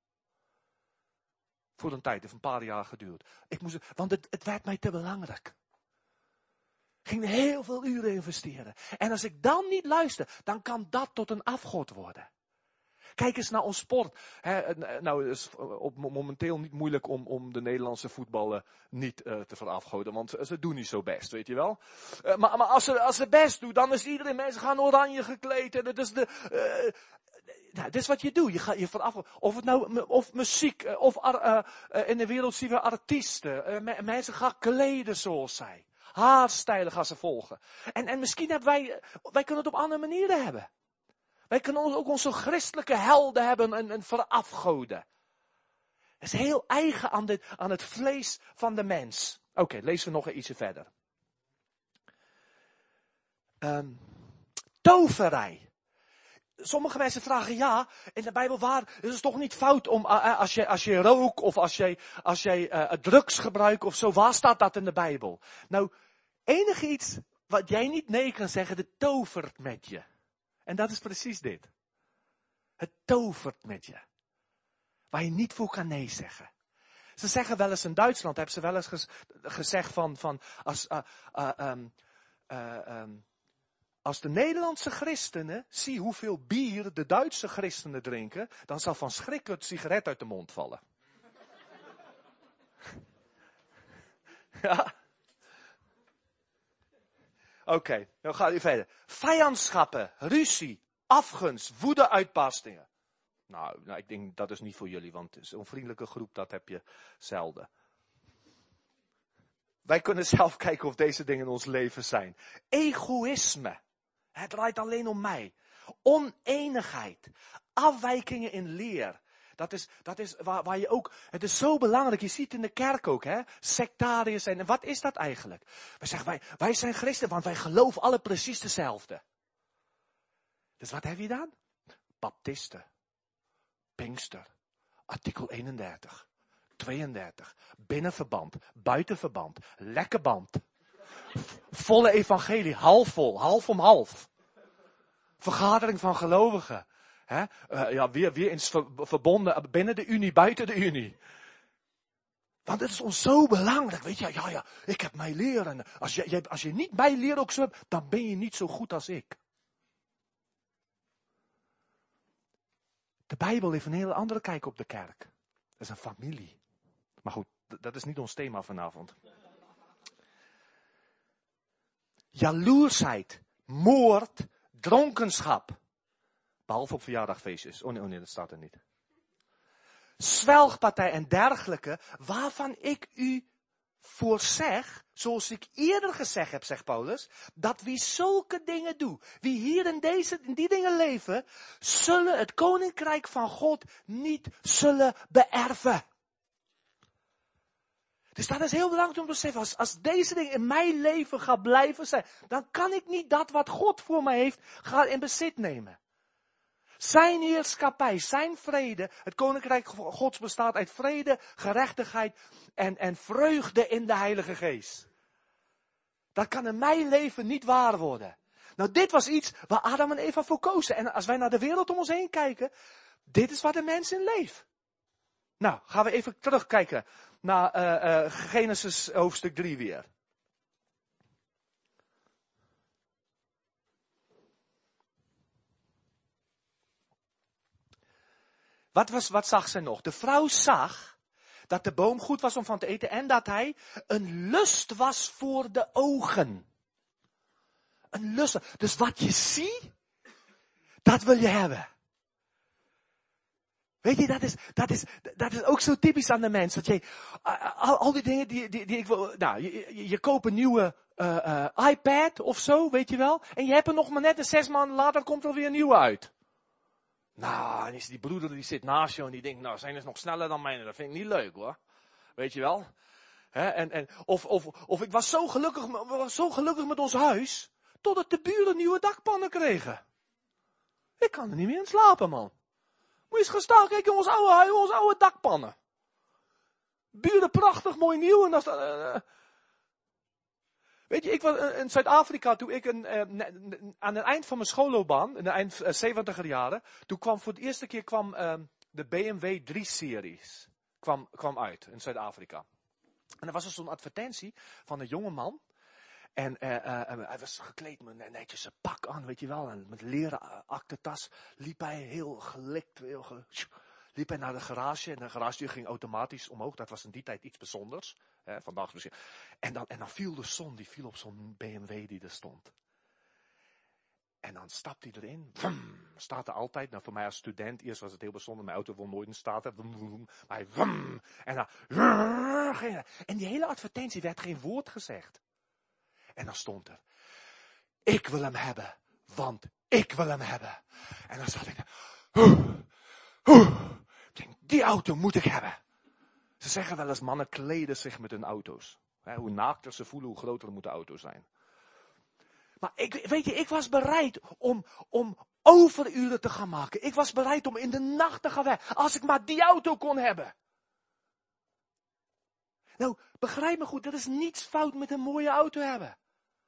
Voor een tijd, heeft een paar jaar geduurd. Ik moest, want het, het werd mij te belangrijk. Ik ging heel veel uren investeren. En als ik dan niet luister, dan kan dat tot een afgod worden. Kijk eens naar ons sport. He, nou, het is op, momenteel niet moeilijk om, om de Nederlandse voetballen niet uh, te verafgoden. Want ze doen niet zo best, weet je wel. Uh, maar maar als, ze, als ze best doen, dan is iedereen, mensen gaan oranje gekleed. En het is de, uh, nou, dit is wat je doet. Je gaat je verafgoden. Of het nou, of muziek, of uh, uh, in de wereld zien we artiesten. Uh, me, mensen gaan kleden zoals zij. Haarstijlen gaan ze volgen. En, en misschien hebben wij, wij kunnen het op andere manieren hebben. Wij kunnen ook onze christelijke helden hebben en, en verafgoden. Dat is heel eigen aan, dit, aan het vlees van de mens. Oké, okay, lezen we nog ietsje verder. Um, toverij. Sommige mensen vragen, ja, in de Bijbel waar, is het toch niet fout om, uh, als je, als je rookt of als jij, als jij uh, drugs gebruikt of zo, waar staat dat in de Bijbel? Nou, enig iets wat jij niet nee kan zeggen, het tovert met je. En dat is precies dit. Het tovert met je. Waar je niet voor kan nee zeggen. Ze zeggen wel eens in Duitsland, hebben ze wel eens ges, gezegd van, van als, uh, uh, um, uh, um, als de Nederlandse christenen, zie hoeveel bier de Duitse christenen drinken, dan zal van schrik het sigaret uit de mond vallen. Ja. Oké, okay, dan gaat u verder. Vijandschappen, ruzie, afgunst, woede-uitbarstingen. Nou, nou, ik denk dat is niet voor jullie, want zo'n vriendelijke groep, dat heb je zelden. Wij kunnen zelf kijken of deze dingen in ons leven zijn. Egoïsme. Het draait alleen om mij. Oneenigheid. Afwijkingen in leer. Dat is, dat is waar, waar je ook, het is zo belangrijk, je ziet in de kerk ook, hè, sectariërs zijn. En wat is dat eigenlijk? We zeggen, wij, wij zijn christen, want wij geloven alle precies dezelfde. Dus wat heb je dan? Baptisten, Pinkster, artikel eenendertig, tweeëndertig, binnenverband, buitenverband, lekke band. Volle evangelie, half vol, half om half. Vergadering van gelovigen. He? Uh, ja, weer, weer eens ver, verbonden binnen de Unie, buiten de Unie. Want het is ons zo belangrijk, weet je, ja, ja, ik heb mij leren. Als je, als je niet mij leert ook zo hebt, dan ben je niet zo goed als ik. De Bijbel heeft een hele andere kijk op de kerk. Dat is een familie. Maar goed, dat is niet ons thema vanavond. Jaloersheid, moord, dronkenschap. Behalve op verjaardagfeestjes. Oh nee, oh nee, dat staat er niet. Zwelgpartij en dergelijke, waarvan ik u voor zeg, zoals ik eerder gezegd heb, zegt Paulus, dat wie zulke dingen doet, wie hier in, deze, in die dingen leven, zullen het koninkrijk van God niet zullen beërven. Dus dat is heel belangrijk om te beseffen. Als, als deze dingen in mijn leven gaan blijven zijn, dan kan ik niet dat wat God voor mij heeft, gaan in bezit nemen. Zijn heerschappij, zijn vrede, het koninkrijk Gods bestaat uit vrede, gerechtigheid en, en vreugde in de Heilige Geest. Dat kan in mijn leven niet waar worden. Nou, dit was iets waar Adam en Eva voor kozen. En als wij naar de wereld om ons heen kijken, dit is waar de mens in leeft. Nou, gaan we even terugkijken naar uh, uh, Genesis hoofdstuk drie weer. Wat, was, wat zag ze nog? De vrouw zag dat de boom goed was om van te eten en dat hij een lust was voor de ogen. Een lust. Dus wat je ziet, dat wil je hebben. Weet je, dat is, dat is, dat is ook zo typisch aan de mens. Dat je, al, al die dingen die, die, die ik wil, nou, je, je, je koopt een nieuwe uh, uh, iPad of zo, weet je wel. En je hebt er nog maar net en zes maanden later komt er weer een nieuwe uit. Nou, en is die broeder die zit naast je en die denkt, nou, zijn is nog sneller dan mij. Dat vind ik niet leuk hoor. Weet je wel. He, en, en, of, of, of ik was zo gelukkig, was zo gelukkig met ons huis, totdat de buren nieuwe dakpannen kregen. Ik kan er niet meer in slapen, man. Moet je eens gaan staan kijken in ons oude huis, onze oude dakpannen. Buren prachtig, mooi nieuw. En dat, uh, weet je, ik was in Zuid-Afrika toen ik een, uh, aan het eind van mijn schoolloopbaan, in de eind uh, zeventiger jaren, toen kwam voor de eerste keer kwam uh, de B M W drie series kwam, kwam uit in Zuid-Afrika. En er was er zo'n advertentie van een jonge man. En uh, uh, hij was gekleed met netjes een pak aan, weet je wel. En met leren aktentas liep hij heel gelikt. Heel ge... Liep hij naar de garage. En de garagedeur ging automatisch omhoog. Dat was in die tijd iets bijzonders. Hè, vandaag misschien. En dan, en dan viel de zon, die viel op zo'n B M W die er stond. En dan stapt hij erin. Vum, staat er altijd. Nou, voor mij als student, eerst was het heel bijzonder. Mijn auto wil nooit in staat hebben. Maar hij, vum, en dan, en die hele advertentie werd geen woord gezegd. En dan stond er, ik wil hem hebben, want ik wil hem hebben. En dan zat ik, oeh, oeh, ik denk, die auto moet ik hebben. Ze zeggen wel eens, mannen kleden zich met hun auto's. He, hoe naakter ze voelen, hoe groter moeten auto's zijn. Maar ik, weet je, ik was bereid om, om overuren te gaan maken. Ik was bereid om in de nacht te gaan werken, als ik maar die auto kon hebben. Nou, begrijp me goed, er is niets fout met een mooie auto hebben.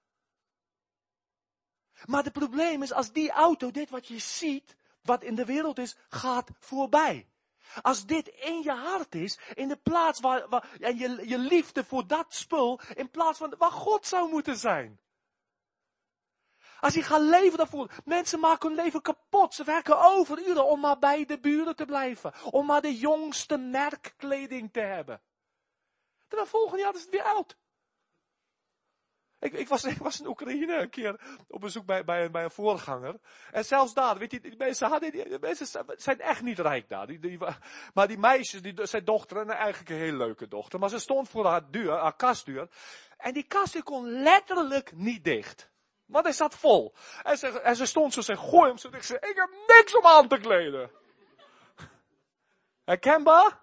Maar het probleem is, als die auto, dit wat je ziet, wat in de wereld is, gaat voorbij. Als dit in je hart is, in de plaats waar, waar en je, je liefde voor dat spul, in plaats van waar God zou moeten zijn. Als je gaat leven daarvoor, mensen maken hun leven kapot, ze werken overuren om maar bij de buren te blijven, om maar de jongste merkkleding te hebben. Terwijl volgend jaar is het weer oud. Ik, ik, was, ik was in Oekraïne een keer op bezoek bij, bij, bij een voorganger. En zelfs daar, weet je, die mensen, hadden, die mensen zijn echt niet rijk daar. Die, die, maar die meisjes, die, zijn dochter, en eigenlijk een heel leuke dochter. Maar ze stond voor haar deur, haar kastdeur. En die kastdeur kon letterlijk niet dicht. Want hij zat vol. En ze, en ze stond zo, ze gooi hem zo dicht. Ze, ik heb niks om aan te kleden. Herkenbaar?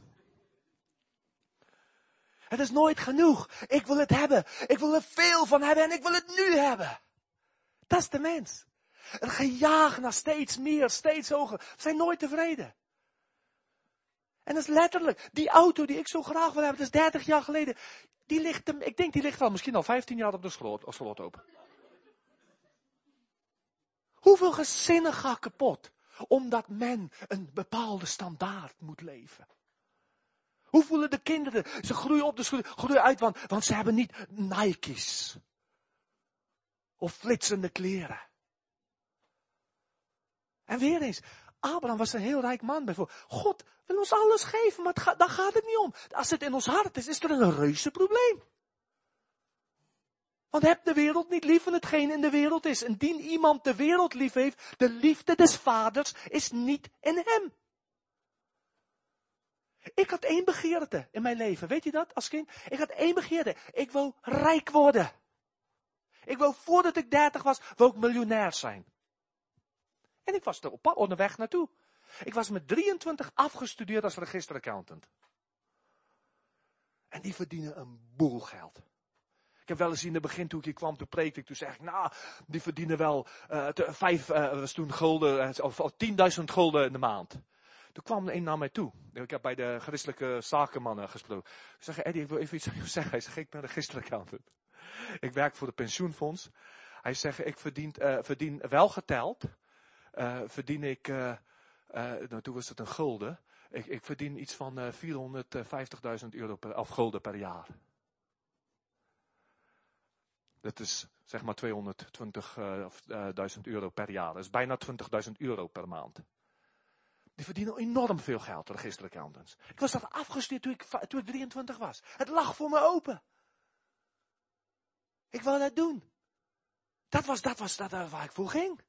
Het is nooit genoeg. Ik wil het hebben. Ik wil er veel van hebben en ik wil het nu hebben. Dat is de mens. Een gejaag naar steeds meer, steeds hoger. We zijn nooit tevreden. En dat is letterlijk, die auto die ik zo graag wil hebben, dat is dertig jaar geleden. Die ligt, ik denk die ligt wel misschien al vijftien jaar op de slot, slot open. Hoeveel gezinnen gaan kapot? Omdat men een bepaalde standaard moet leven. Hoe voelen de kinderen? Ze groeien op, de schoenen, groeien uit, want, want ze hebben niet Nike's. Of flitsende kleren. En weer eens, Abraham was een heel rijk man bijvoorbeeld. God wil ons alles geven, maar het gaat, daar gaat het niet om. Als het in ons hart is, is er een reuze probleem. Want heb de wereld niet lief van hetgeen in de wereld is. Indien iemand de wereld lief heeft, de liefde des vaders is niet in hem. Ik had één begeerte in mijn leven. Weet je dat als kind? Ik had één begeerte. Ik wil rijk worden. Ik wil voordat ik dertig was, wil ik miljonair zijn. En ik was er op onderweg naartoe. Ik was met drieëntwintig afgestudeerd als registeraccountant. En die verdienen een boel geld. Ik heb wel eens in het begin, toen ik hier kwam, toen preekte ik, toen zei ik, nou, die verdienen wel uh, te, vijf, uh, was toen gulden, uh, of, of tienduizend gulden in de maand. Toen kwam er een naar mij toe. Ik heb bij de christelijke zakenmannen gesproken. Ik zeg, Eddie, ik wil even iets aan jou zeggen. Hij zegt, ik ben registeraccountant. Ik werk voor het pensioenfonds. Hij zegt, ik verdien, uh, verdien wel geteld, uh, verdien ik, uh, uh, nou toen was het een gulden. Ik, ik verdien iets van uh, vierhonderdvijftigduizend euro per, of gulden per jaar. Dat is zeg maar tweehonderdtwintigduizend euro per jaar. Dat is bijna twintigduizend euro per maand. Die verdienen enorm veel geld, registeraccountants. Ik was dat afgestudeerd toen ik, toen ik drieëntwintig was. Het lag voor me open. Ik wou dat doen. Dat was, dat was dat, waar ik voor ging.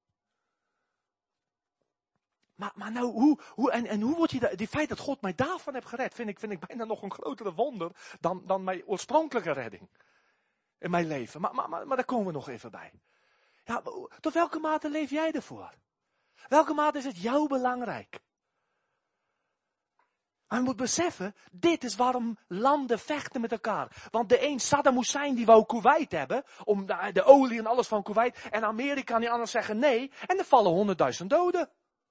Maar, maar nou, hoe, hoe, en, en hoe word je, die feit dat God mij daarvan heeft gered, vind ik, vind ik bijna nog een grotere wonder dan, dan mijn oorspronkelijke redding. In mijn leven. Maar, maar, maar, maar daar komen we nog even bij. Ja, tot welke mate leef jij ervoor? Welke mate is het jou belangrijk? Maar je moet beseffen, dit is waarom landen vechten met elkaar. Want de een, Saddam Hussein, die wou Kuwait hebben, om de, de olie en alles van Kuwait. En Amerika en die anderen zeggen nee, en er vallen honderdduizend doden.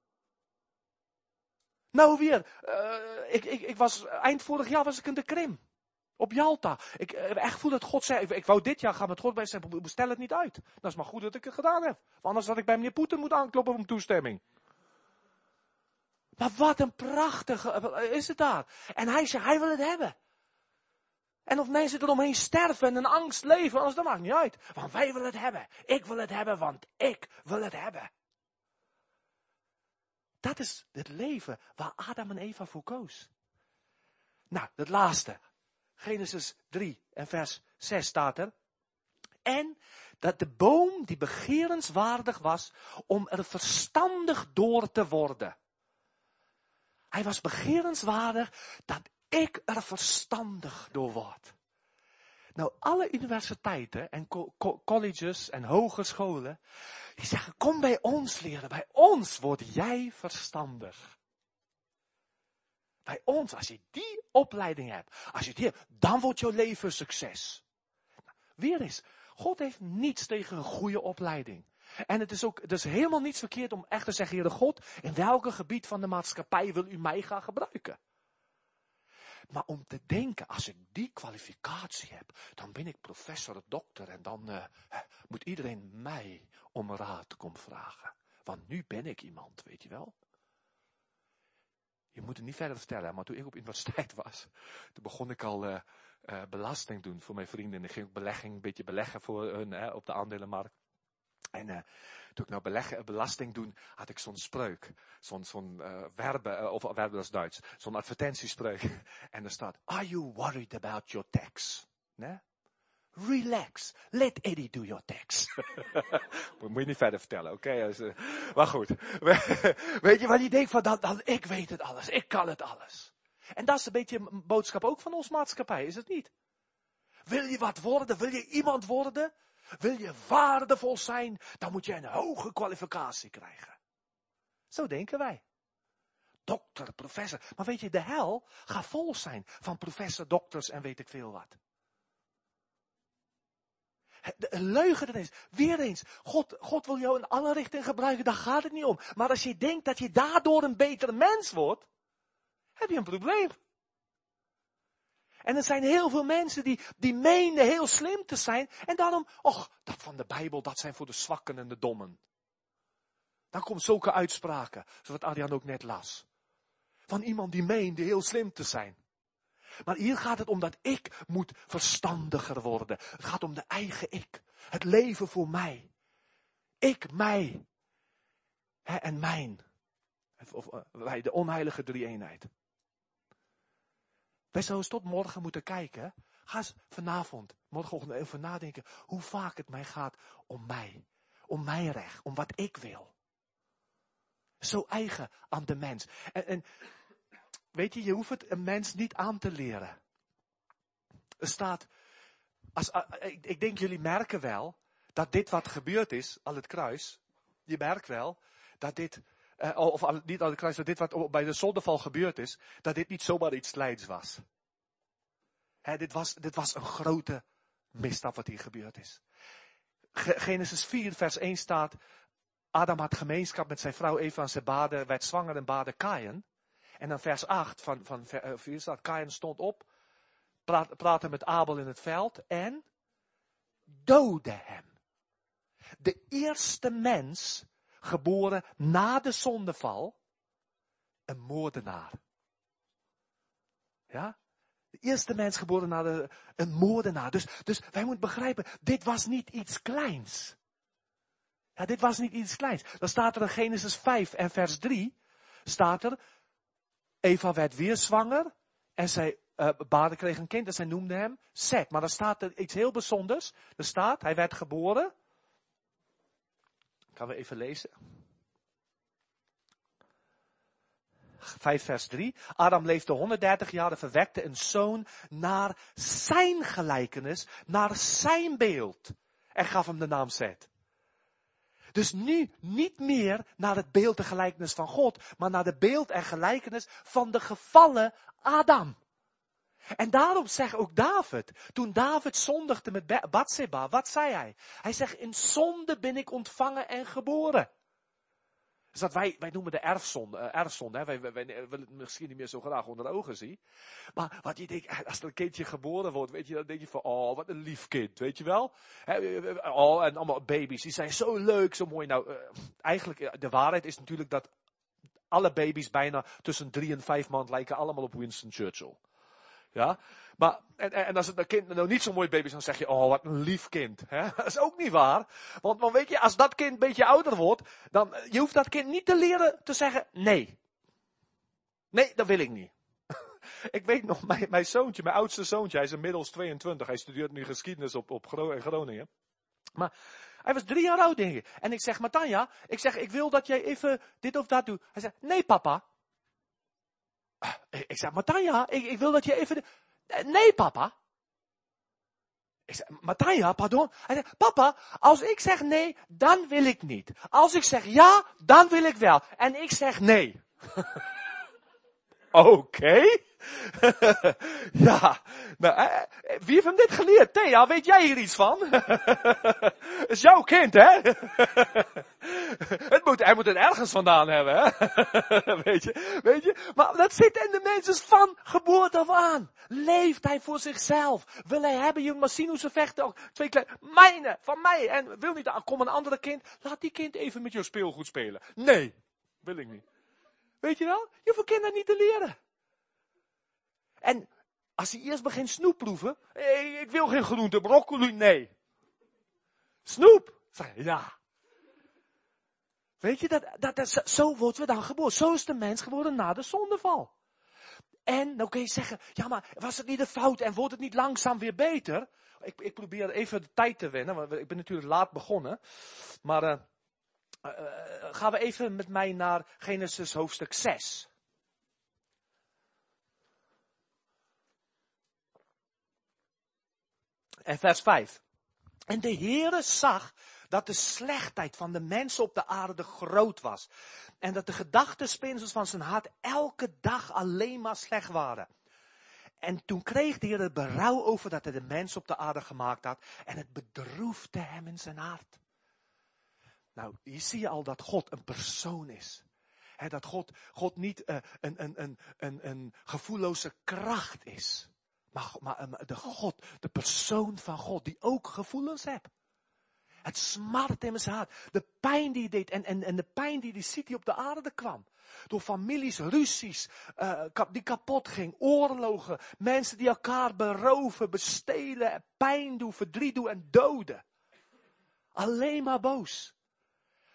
Nou weer, uh, ik, ik, ik was, eind vorig jaar was ik in de Krim. Op Jalta. Ik heb echt gevoel dat God zei, ik, ik wou dit jaar gaan met God bij zeggen, bestel het niet uit. Dat is maar goed dat ik het gedaan heb. Want anders had ik bij meneer Poetin moeten aankloppen om toestemming. Maar wat een prachtige, is het daar. En hij zegt, hij wil het hebben. En of mensen eromheen sterven en in angst leven, anders dat maakt niet uit. Want wij willen het hebben. Ik wil het hebben, want ik wil het hebben. Dat is het leven waar Adam en Eva voor koos. Nou, het laatste. Genesis drie en vers zes staat er. En dat de boom die begerenswaardig was om er verstandig door te worden. Hij was begerenswaardig dat ik er verstandig door word. Nou, alle universiteiten en co- co- colleges en hogescholen, die zeggen, kom bij ons leren. Bij ons word jij verstandig. Bij ons, als je die opleiding hebt, als je die hebt, dan wordt jouw leven succes. Nou, weer eens, God heeft niets tegen een goede opleiding. En het is ook, het is helemaal niets verkeerd om echt te zeggen, Heere God, in welke gebied van de maatschappij wil u mij gaan gebruiken? Maar om te denken, als ik die kwalificatie heb, dan ben ik professor, dokter en dan uh, moet iedereen mij om raad komen vragen. Want nu ben ik iemand, weet je wel. Je moet het niet verder vertellen, maar toen ik op universiteit was, toen begon ik al uh, uh, belasting doen voor mijn vrienden. En ik ging ook belegging, een beetje beleggen voor hun uh, op de aandelenmarkt. En uh, toen ik nou beleggen, belasting doen, had ik zo'n spreuk. Zo'n, zo'n uh, werbe, uh, of werbe dat is Duits. Zo'n advertentiespreuk. En er staat, are you worried about your tax? Nee? Relax. Let Eddie do your tax. Moet je niet verder vertellen, oké? Okay? Dus, uh, maar goed. Weet je wat je denkt van, dan, dan, ik weet het alles. Ik kan het alles. En dat is een beetje een boodschap ook van onze maatschappij, is het niet? Wil je wat worden? Wil je iemand worden? Wil je waardevol zijn? Dan moet je een hoge kwalificatie krijgen. Zo denken wij. Dokter, professor. Maar weet je, de hel gaat vol zijn van professor, dokters en weet ik veel wat. De leugen er is. Weer eens. God, God wil jou in alle richtingen gebruiken. Daar gaat het niet om. Maar als je denkt dat je daardoor een betere mens wordt, heb je een probleem. En er zijn heel veel mensen die, die menen heel slim te zijn. En daarom, och, dat van de Bijbel, dat zijn voor de zwakken en de dommen. Dan komt zulke uitspraken, zoals Adriaan ook net las. Van iemand die meende heel slim te zijn. Maar hier gaat het om dat ik moet verstandiger worden. Het gaat om de eigen ik. Het leven voor mij. Ik, mij. He, en mijn. Of uh, wij, de onheilige drie-eenheid. Wij zouden eens tot morgen moeten kijken. Ga eens vanavond, morgenochtend even nadenken. Hoe vaak het mij gaat om mij. Om mijn recht. Om wat ik wil. Zo eigen aan de mens. En, en weet je, je hoeft het een mens niet aan te leren. Er staat, als, uh, ik, ik denk jullie merken wel, dat dit wat gebeurd is, aan het kruis. Je merkt wel, dat dit, uh, of al, niet aan het kruis, dat dit wat bij de zondeval gebeurd is, dat dit niet zomaar iets kleins was. He, dit was. Dit was een grote misstap wat hier gebeurd is. Genesis vier vers één staat, Adam had gemeenschap met zijn vrouw Eva en ze baden, werd zwanger en baden Kaïn. En dan vers acht van, van vier staat, Kaïn stond op, praat, praatte met Abel in het veld en doodde hem. De eerste mens, geboren na de zondeval, een moordenaar. Ja? De eerste mens geboren na de, een moordenaar. Dus, dus wij moeten begrijpen, dit was niet iets kleins. Ja, dit was niet iets kleins. Dan staat er in Genesis vijf en vers drie, staat er, Eva werd weer zwanger en zij uh, baarde kreeg een kind en zij noemde hem Seth. Maar dan staat er iets heel bijzonders. Er staat, hij werd geboren. Gaan we even lezen. vijf vers drie. Adam leefde honderddertig jaar en verwekte een zoon naar zijn gelijkenis, naar zijn beeld. En gaf hem de naam Seth. Dus nu niet meer naar het beeld en gelijkenis van God, maar naar de beeld en gelijkenis van de gevallen Adam. En daarom zegt ook David, toen David zondigde met Batseba, wat zei hij? Hij zegt, in zonde ben ik ontvangen en geboren. Dus dat wij, wij noemen de erfzonde, uh, erfzonde hè? Wij, wij, wij willen het misschien niet meer zo graag onder de ogen zien. Maar wat je denkt, als er een kindje geboren wordt, weet je, dan denk je van, oh, wat een lief kind, weet je wel. Oh, en allemaal baby's, die zijn zo leuk, zo mooi. Nou, uh, eigenlijk, de waarheid is natuurlijk dat alle baby's bijna tussen drie en vijf maanden lijken allemaal op Winston Churchill. Ja, maar, en, en als het een kind nou niet zo'n mooi baby is, dan zeg je, oh, wat een lief kind. Hè? Dat is ook niet waar. Want, want weet je, als dat kind een beetje ouder wordt, dan, je hoeft dat kind niet te leren te zeggen, nee. Nee, dat wil ik niet. Ik weet nog, mijn, mijn zoontje, mijn oudste zoontje, hij is inmiddels tweeëntwintig, hij studeert nu geschiedenis op, op Gro- in Groningen. Maar hij was drie jaar oud, denk ik. En ik zeg, Matanja, ik zeg, ik wil dat jij even dit of dat doet. Hij zegt, nee papa. Ik zeg, Matanja, ik, ik wil dat je even... Nee, papa. Ik zeg, Matanja, pardon. Hij zegt, papa, als ik zeg nee, dan wil ik niet. Als ik zeg ja, dan wil ik wel. En ik zeg nee. Oké. Okay. Ja. Nou, eh, wie heeft hem dit geleerd? Thea, weet jij hier iets van? Het is jouw kind, hè? Het moet, hij moet het ergens vandaan hebben, hè? Weet je, weet je? Maar dat zit in de mensen van geboorte af aan. Leeft hij voor zichzelf? Wil hij hebben, je maar zien hoe ze vechten. Twee kleine, mijne, van mij. En wil niet, kom een andere kind. Laat die kind even met jouw speelgoed spelen. Nee, wil ik niet. Weet je wel? Je hoeft kinderen niet te leren. En als hij eerst begint snoep proeven. Hey, ik wil geen groente, broccoli, nee. Snoep. Zeg, ja. Weet je, dat, dat, dat, zo worden we dan geboren. Zo is de mens geboren na de zondeval. En dan kun je zeggen, ja maar was het niet een fout en wordt het niet langzaam weer beter? Ik, ik probeer even de tijd te winnen, want ik ben natuurlijk laat begonnen. Maar uh, uh, gaan we even met mij naar Genesis hoofdstuk zes. En vers vijf. En de Heere zag dat de slechtheid van de mensen op de aarde groot was. En dat de gedachtenspinsels van zijn hart elke dag alleen maar slecht waren. En toen kreeg de Heer berouw over dat hij de mens op de aarde gemaakt had. En het bedroefde hem in zijn hart. Nou, hier zie je al dat God een persoon is. He, dat God, God niet uh, een, een, een, een, een gevoelloze kracht is. Maar, maar de God, de persoon van God, die ook gevoelens heeft. Het smart in zijn hart. De pijn die hij deed en, en, en de pijn die hij ziet die op de aarde kwam. Door families, ruzies, uh, die kapot ging, oorlogen, mensen die elkaar beroven, bestelen, pijn doen, verdriet doen en doden. Alleen maar boos.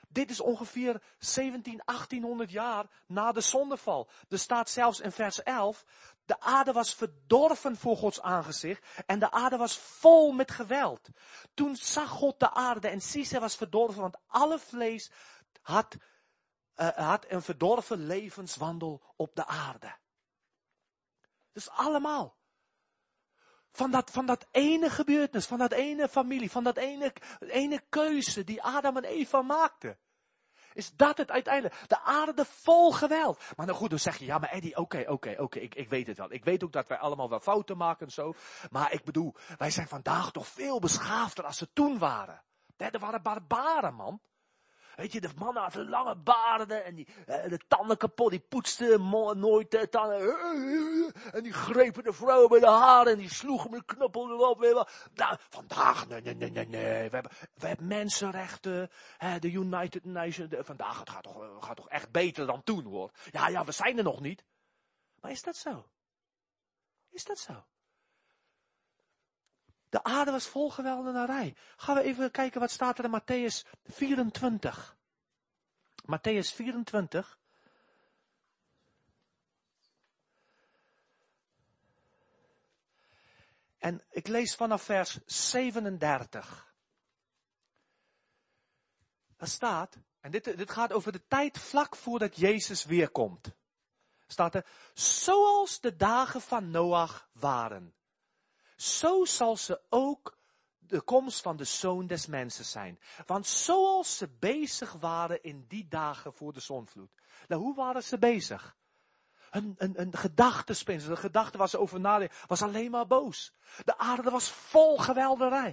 Dit is ongeveer zeventien, achttienhonderd jaar na de zondeval. Er staat zelfs in vers elf, de aarde was verdorven voor Gods aangezicht en de aarde was vol met geweld. Toen zag God de aarde en zie, zij was verdorven, want alle vlees had, uh, had een verdorven levenswandel op de aarde. Dus allemaal. Van dat, van dat ene gebeurtenis, van dat ene familie, van dat ene, ene keuze die Adam en Eva maakten. Is dat het uiteindelijk? De aarde vol geweld. Maar nou goed, dan zeg je, ja maar Eddie, oké, oké, oké, ik, ik weet het wel. Ik weet ook dat wij allemaal wel fouten maken en zo. Maar ik bedoel, wij zijn vandaag toch veel beschaafder als ze toen waren. Er waren barbaren, man. Weet je, de mannen hadden lange baarden en die, uh, de tanden kapot, die poetsten mo- nooit de tanden. Uh, en die grepen de vrouw bij de haren en die sloegen met knuppel erop. Nou, vandaag, nee, nee, nee, nee, nee. We hebben, we hebben mensenrechten, uh, de United Nations. De, vandaag het gaat, toch, uh, gaat toch echt beter dan toen, hoor. Ja, ja, we zijn er nog niet. Maar is dat zo? Is dat zo? De aarde was vol geweldenarij. Gaan we even kijken wat staat er in Matthäus vierentwintig. Matthäus vierentwintig. En ik lees vanaf vers zevenendertig. Daar staat, en dit, dit gaat over de tijd vlak voordat Jezus weerkomt. Staat er, zoals de dagen van Noach waren. Zo zal ze ook de komst van de Zoon des Mensen zijn. Want zoals ze bezig waren in die dagen voor de zondvloed. Nou, hoe waren ze bezig? Een, een, een gedachtespinsel, de gedachte waar ze over nadenken, was alleen maar boos. De aarde was vol gewelderij.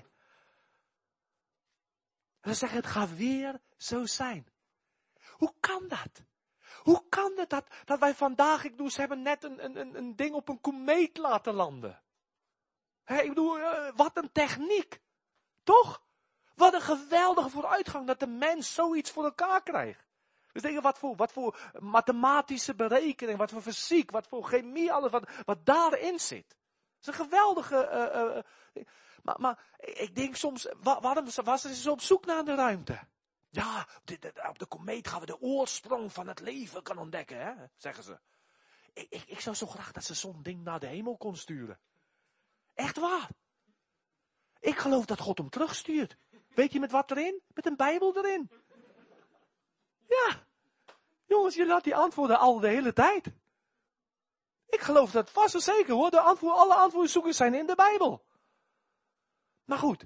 En dan zeggen het gaat weer zo zijn. Hoe kan dat? Hoe kan het dat, dat wij vandaag, ik bedoel, ze hebben net een, een, een ding op een komeet laten landen. He, ik bedoel, uh, wat een techniek. Toch? Wat een geweldige vooruitgang dat de mens zoiets voor elkaar krijgt. Dus denk je, wat voor, wat voor mathematische berekening, wat voor fysiek, wat voor chemie, alles wat, wat daarin zit. Het is een geweldige... Uh, uh, maar, maar ik denk soms, waarom was ze zo op zoek naar de ruimte? Ja, op de komeet gaan we de oorsprong van het leven kan ontdekken, hè, zeggen ze. Ik, ik, ik zou zo graag dat ze zo'n ding naar de hemel kon sturen. Echt waar. Ik geloof dat God hem terugstuurt. Weet je met wat erin? Met een Bijbel erin. Ja. Jongens, je laat die antwoorden al de hele tijd. Ik geloof dat vast en zeker hoor. De antwoord, alle antwoordzoekers zijn in de Bijbel. Maar goed.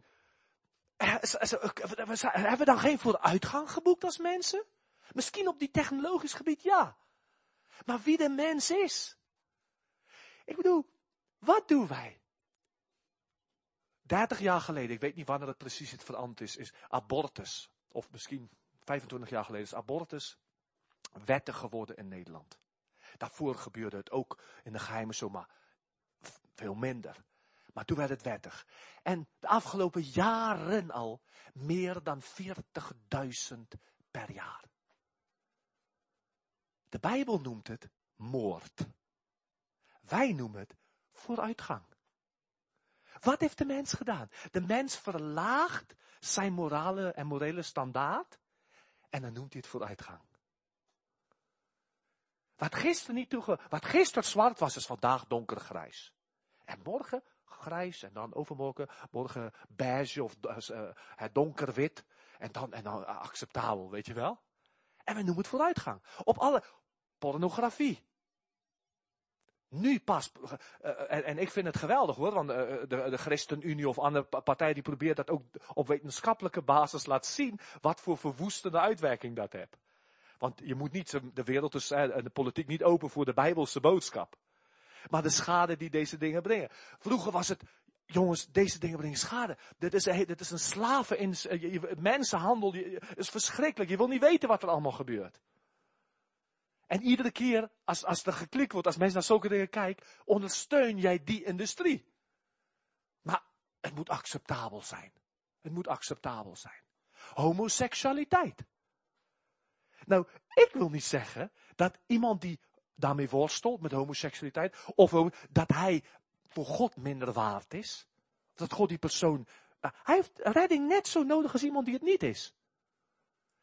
Hebben we dan geen vooruitgang geboekt als mensen? Misschien op die technologisch gebied ja. Maar wie de mens is. Ik bedoel, wat doen wij? dertig jaar geleden, ik weet niet wanneer het precies het veranderd is, is abortus, of misschien vijfentwintig jaar geleden is abortus wettig geworden in Nederland. Daarvoor gebeurde het ook in de geheime zomaar veel minder. Maar toen werd het wettig. En de afgelopen jaren al meer dan veertigduizend per jaar. De Bijbel noemt het moord. Wij noemen het vooruitgang. Wat heeft de mens gedaan? De mens verlaagt zijn morale en morele standaard en dan noemt hij het vooruitgang. Wat gisteren niet toege, wat gisteren zwart was, is vandaag donkergrijs. En morgen grijs en dan overmorgen morgen beige of uh, donkerwit en dan, en dan uh, acceptabel, weet je wel? En we noemen het vooruitgang. Op alle pornografie. Nu pas, uh, en, en ik vind het geweldig hoor, want uh, de, de ChristenUnie of andere partij die probeert dat ook op wetenschappelijke basis laat zien wat voor verwoestende uitwerking dat heeft. Want je moet niet de wereld dus, en de politiek niet open voor de Bijbelse boodschap. Maar de schade die deze dingen brengen. Vroeger was het, jongens, deze dingen brengen schade. Dit is, dit is een slaven, in, mensenhandel, het is verschrikkelijk. Je wil niet weten wat er allemaal gebeurt. En iedere keer, als, als er geklikt wordt, als mensen naar zulke dingen kijken, ondersteun jij die industrie. Maar het moet acceptabel zijn. Het moet acceptabel zijn. Homoseksualiteit. Nou, ik wil niet zeggen dat iemand die daarmee worstelt met homoseksualiteit, of dat hij voor God minder waard is. Dat God die persoon, hij heeft redding net zo nodig als iemand die het niet is.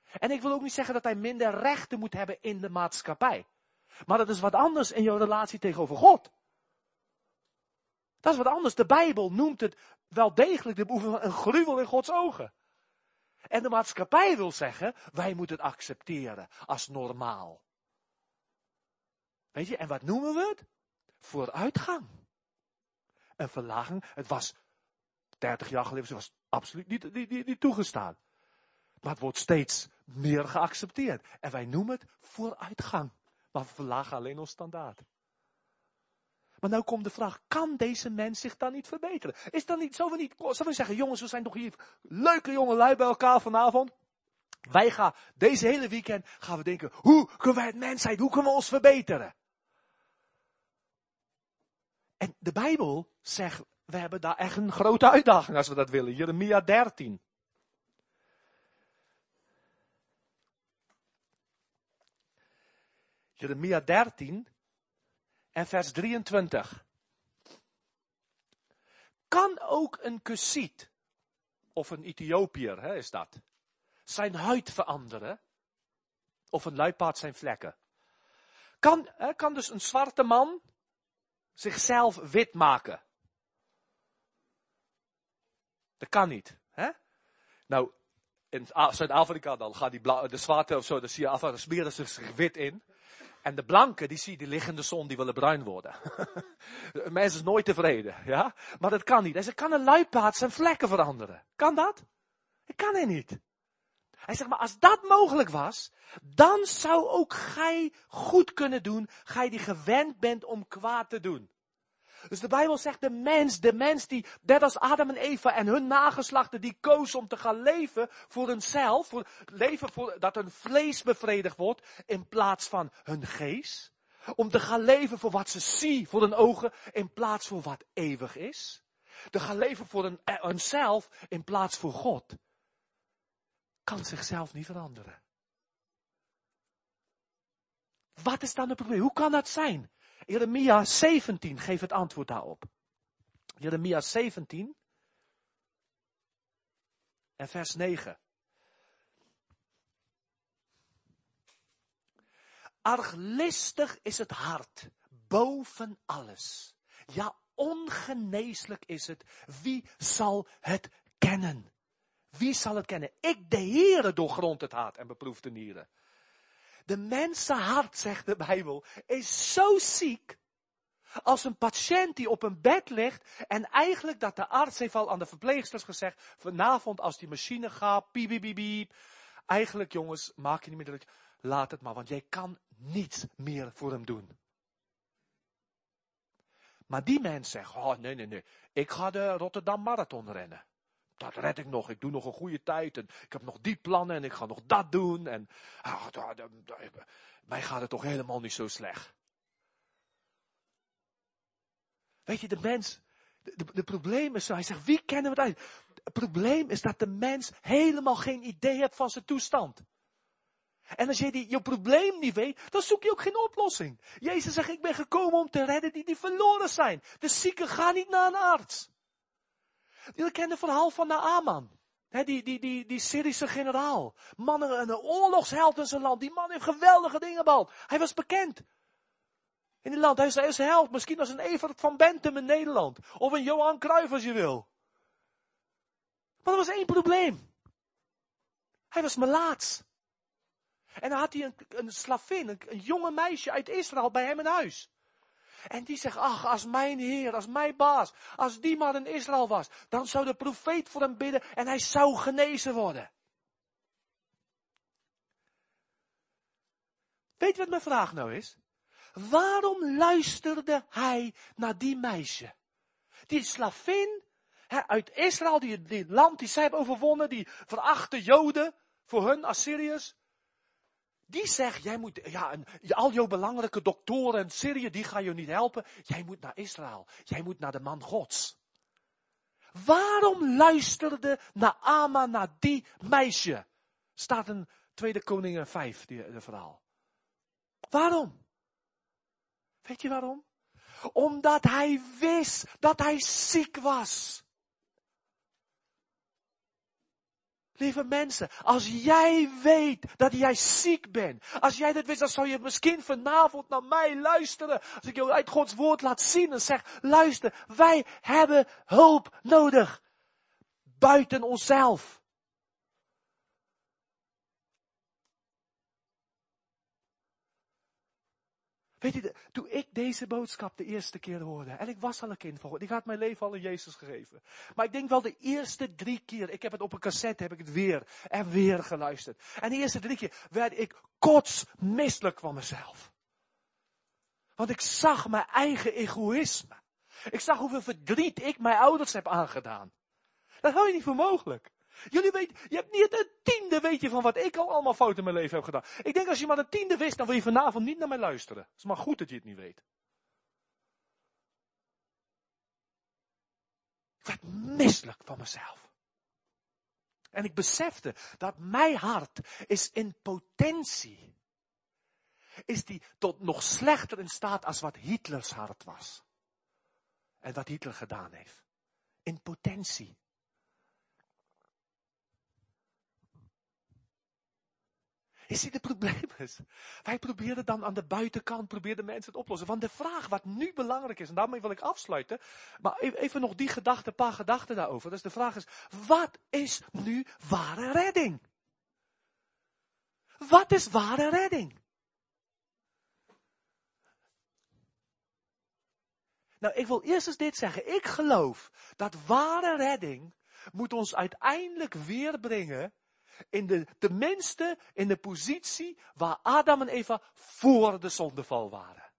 En ik wil ook niet zeggen dat hij minder rechten moet hebben in de maatschappij. Maar dat is wat anders in jouw relatie tegenover God. Dat is wat anders. De Bijbel noemt het wel degelijk de beoefening van een gruwel in Gods ogen. En de maatschappij wil zeggen, wij moeten het accepteren als normaal. Weet je, en wat noemen we het? Vooruitgang. Een verlaging. Het was dertig jaar geleden, was absoluut niet, niet, niet, niet toegestaan. Maar het wordt steeds meer geaccepteerd. En wij noemen het vooruitgang. Maar we verlagen alleen ons standaard. Maar nou komt de vraag, kan deze mens zich dan niet verbeteren? Is dan niet, zullen we niet, zullen we zeggen, jongens, we zijn toch hier leuke jonge lui bij elkaar vanavond. Wij gaan, deze hele weekend gaan we denken, hoe kunnen wij het mensheid, hoe kunnen we ons verbeteren? En de Bijbel zegt, we hebben daar echt een grote uitdaging als we dat willen. Jeremia dertien. Jeremia dertien en vers drieëntwintig. Kan ook een Cusiet, of een Ethiopiër, hè, is dat, zijn huid veranderen? Of een luipaard zijn vlekken? Kan, hè, kan dus een zwarte man zichzelf wit maken? Dat kan niet. Hè? Nou, in Zuid-Afrika dan gaan die blauwe, de zwarte of zo, dan zie je af en toe smeren ze zich wit in. En de blanken, die zie je, die liggen in de zon, die willen bruin worden. Mensen is nooit tevreden, ja. Maar dat kan niet. Hij zegt, kan een luipaard zijn vlekken veranderen? Kan dat? Dat kan hij niet. Hij zegt, maar als dat mogelijk was, dan zou ook gij goed kunnen doen, gij die gewend bent om kwaad te doen. Dus de Bijbel zegt, de mens, de mens die, net als Adam en Eva en hun nageslachten, die koos om te gaan leven voor hunzelf, voor leven voor, dat hun vlees bevredigd wordt, in plaats van hun geest. Om te gaan leven voor wat ze zien voor hun ogen, in plaats voor wat eeuwig is. Te gaan leven voor hun, hunzelf, in plaats voor God. Kan zichzelf niet veranderen. Wat is dan het probleem? Hoe kan dat zijn? Jeremia zeventien geeft het antwoord daarop. Jeremia zeventien en vers negen. Arglistig is het hart, boven alles. Ja, ongeneeslijk is het. Wie zal het kennen? Wie zal het kennen? Ik, de Heere, doorgrond het hart en beproef de nieren. De mensenhart, zegt de Bijbel, is zo ziek als een patiënt die op een bed ligt en eigenlijk dat de arts heeft al aan de verpleegsters gezegd, vanavond als die machine gaat, piep, piep, piep, piep. Eigenlijk jongens, maak je niet meer druk, laat het maar, want jij kan niets meer voor hem doen. Maar die mens zegt, oh nee, nee, nee, ik ga de Rotterdam Marathon rennen. Dat red ik nog, ik doe nog een goede tijd en ik heb nog die plannen en ik ga nog dat doen. En ah, da, da, da, mij gaat het toch helemaal niet zo slecht. Weet je, de mens, de, de, de probleem is zo, hij zegt, wie kennen we het uit? Het probleem is dat de mens helemaal geen idee heeft van zijn toestand. En als je die, je probleem niet weet, dan zoek je ook geen oplossing. Jezus zegt, ik ben gekomen om te redden die die verloren zijn. De zieken gaan niet naar een arts. Jullie kennen het verhaal van Naaman. He, die, die, die, die Syrische generaal. Man, een oorlogsheld in zijn land. Die man heeft geweldige dingen behaald. Hij was bekend. In het land. Hij is, hij is een held. Misschien als een Evert van Bentum in Nederland. Of een Johan Cruijff als je wil. Maar er was één probleem. Hij was melaats. En dan had hij een, een slavin, een, een jonge meisje uit Israël bij hem in huis. En die zegt, ach, als mijn Heer, als mijn baas, als die maar in Israël was, dan zou de profeet voor hem bidden en hij zou genezen worden. Weet je wat mijn vraag nou is? Waarom luisterde hij naar die meisje? Die slavin hè, uit Israël, die, die land die zij hebben overwonnen, die verachte Joden voor hun, Assyriërs. Die zegt, jij moet, ja, en, al jouw belangrijke doktoren in Syrië, die gaan je niet helpen. Jij moet naar Israël. Jij moet naar de man Gods. Waarom luisterde Naaman naar die meisje? Staat in Tweede Koningen vijf, die, de verhaal. Waarom? Weet je waarom? Omdat hij wist dat hij ziek was. Lieve mensen, als jij weet dat jij ziek bent, als jij dat wist, dan zou je misschien vanavond naar mij luisteren. Als ik jou uit Gods woord laat zien en zeg, luister, wij hebben hulp nodig. Buiten onszelf. Weet je, toen ik deze boodschap de eerste keer hoorde, en ik was al een kind van God, ik had mijn leven al aan Jezus gegeven. Maar ik denk wel de eerste drie keer, ik heb het op een cassette, heb ik het weer en weer geluisterd. En de eerste drie keer werd ik kotsmisselijk van mezelf. Want ik zag mijn eigen egoïsme. Ik zag hoeveel verdriet ik mijn ouders heb aangedaan. Dat hou je niet voor mogelijk. Jullie weten, je hebt niet een tiende weet je van wat ik al allemaal fout in mijn leven heb gedaan. Ik denk als je maar een tiende wist, dan wil je vanavond niet naar mij luisteren. Het is maar goed dat je het niet weet. Ik werd misselijk van mezelf. En ik besefte dat mijn hart is in potentie. Is die tot nog slechter in staat als wat Hitlers hart was. En wat Hitler gedaan heeft. In potentie. Je ziet, het probleem is, wij proberen dan aan de buitenkant, proberen mensen het oplossen. Want de vraag wat nu belangrijk is, en daarmee wil ik afsluiten, maar even nog die gedachte, een paar gedachten daarover. Dus de vraag is, wat is nu ware redding? Wat is ware redding? Nou, ik wil eerst eens dit zeggen. Ik geloof dat ware redding moet ons uiteindelijk weerbrengen in de, tenminste in de positie waar Adam en Eva voor de zondeval waren.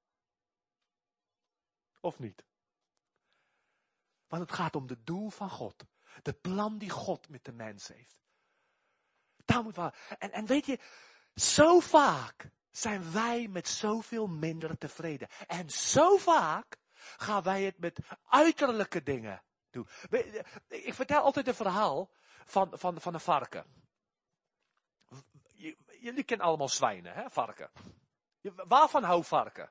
Of niet? Want het gaat om het doel van God. De plan die God met de mens heeft. Daar moet waar. En, en weet je, zo vaak zijn wij met zoveel minder tevreden. En zo vaak gaan wij het met uiterlijke dingen doen. Ik vertel altijd een verhaal van, van, van een varken. Jullie kennen allemaal zwijnen, hè, varken. Waarvan hou varken?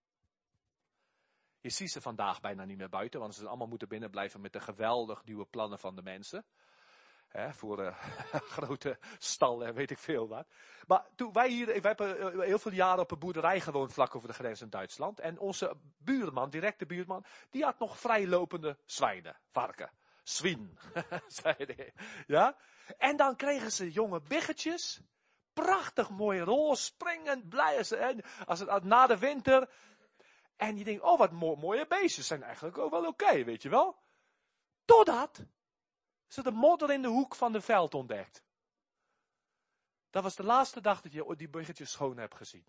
Je ziet ze vandaag bijna niet meer buiten, want ze allemaal moeten binnen blijven met de geweldig nieuwe plannen van de mensen. Hè, voor uh, grote stallen, weet ik veel wat. Maar toen wij hier, wij hebben heel veel jaren op een boerderij gewoond, vlak over de grens in Duitsland. En onze buurman, directe buurman, die had nog vrijlopende zwijnen, varken. Zwien, zei hij. Ja? En dan kregen ze jonge biggetjes. Prachtig mooi roze, springend, blij. En als het, na de winter. En je denkt, oh wat mo- mooie beestjes. Zijn eigenlijk ook wel oké, okay, weet je wel. Totdat ze de modder in de hoek van de veld ontdekt. Dat was de laatste dag dat je die biggetjes schoon hebt gezien.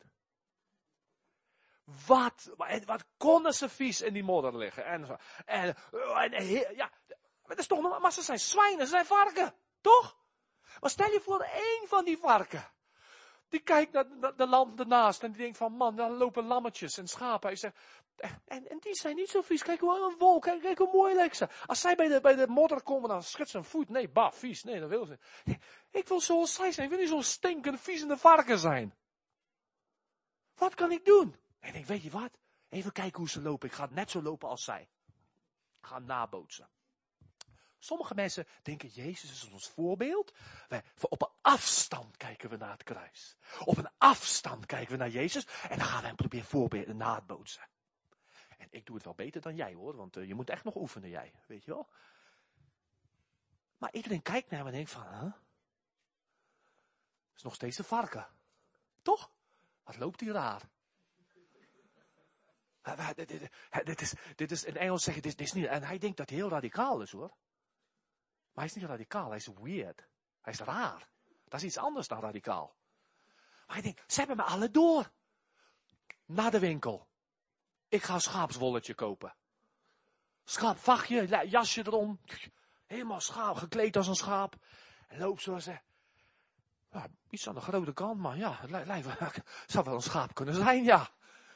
Wat, wat konden ze vies in die modder liggen. En, en, en ja, dat is toch nog, maar ze zijn zwijnen, ze zijn varken. Toch? Maar stel je voor, één van die varken. Die kijkt naar de land ernaast en die denkt van, man, daar lopen lammetjes en schapen. Hij zegt, en, en die zijn niet zo vies. Kijk hoe een wolk, kijk, kijk hoe mooi lijkt ze. Als zij bij de, bij de modder komen, dan schudt ze een voet. Nee, bah, vies. Nee, dat wil ze. Ik wil zoals zij zijn. Ik wil niet zo'n stinkende, viezende varken zijn. Wat kan ik doen? En ik denk, weet je wat? Even kijken hoe ze lopen. Ik ga net zo lopen als zij. Ik ga nabootsen. Sommige mensen denken, Jezus is ons voorbeeld. Wij, op een afstand kijken we naar het kruis. Op een afstand kijken we naar Jezus. En dan gaan we hem proberen voorbeelden na het bootsen. En ik doe het wel beter dan jij hoor. Want uh, je moet echt nog oefenen jij. Weet je wel. Maar iedereen kijkt naar me en denkt van, huh? is nog steeds een varken. Toch? Wat loopt die raar? Dit, dit, dit, is, dit is, in Engels zeggen, dit, dit is niet, en hij denkt dat hij heel radicaal is hoor. Maar hij is niet radicaal, hij is weird. Hij is raar. Dat is iets anders dan radicaal. Maar hij denkt, ze hebben me alle door. Naar de winkel. Ik ga een schaapswolletje kopen. Schaapvachtje, jasje erom. Helemaal schaap, gekleed als een schaap. En loopt zoals hij. Ja, iets aan de grote kant, maar ja, het lijkt wel, zou wel een schaap kunnen zijn, ja.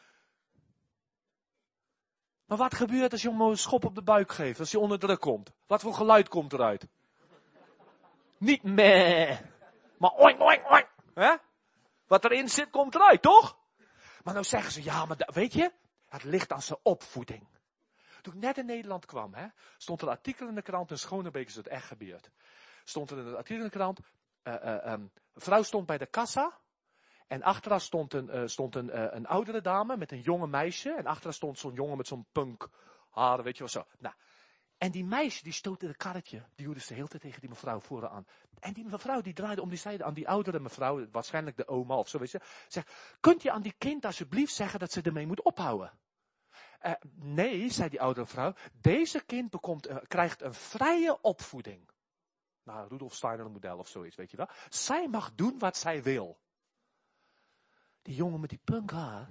Maar wat gebeurt als je hem een schop op de buik geeft, als hij onder druk komt? Wat voor geluid komt eruit? Niet meh, maar oink, oink, oink. Hè? Wat erin zit, komt eruit, toch? Maar nou zeggen ze, ja, maar da- weet je, het ligt aan zijn opvoeding. Toen ik net in Nederland kwam, hè, stond er een artikel in de krant, in Schonebeek is het echt gebeurd. stond er in de artikel in de krant, uh, uh, um, een vrouw stond bij de kassa. En achter haar stond een, uh, stond een, uh, een oudere dame met een jonge meisje. En achter haar stond zo'n jongen met zo'n punk haar, weet je wel zo. Nou, en die meisje die stootte het karretje, die hield dus de hele tijd tegen die mevrouw vooraan. En die mevrouw die draaide om, die zei aan die oudere mevrouw, waarschijnlijk de oma of zo, weet je. Zegt, kunt je aan die kind alsjeblieft zeggen dat ze ermee moet ophouden? Uh, nee, zei die oudere vrouw, deze kind bekomt, uh, krijgt een vrije opvoeding. Nou, Rudolf Steiner model of zoiets, weet je wel. Zij mag doen wat zij wil. Die jongen met die punkhaar,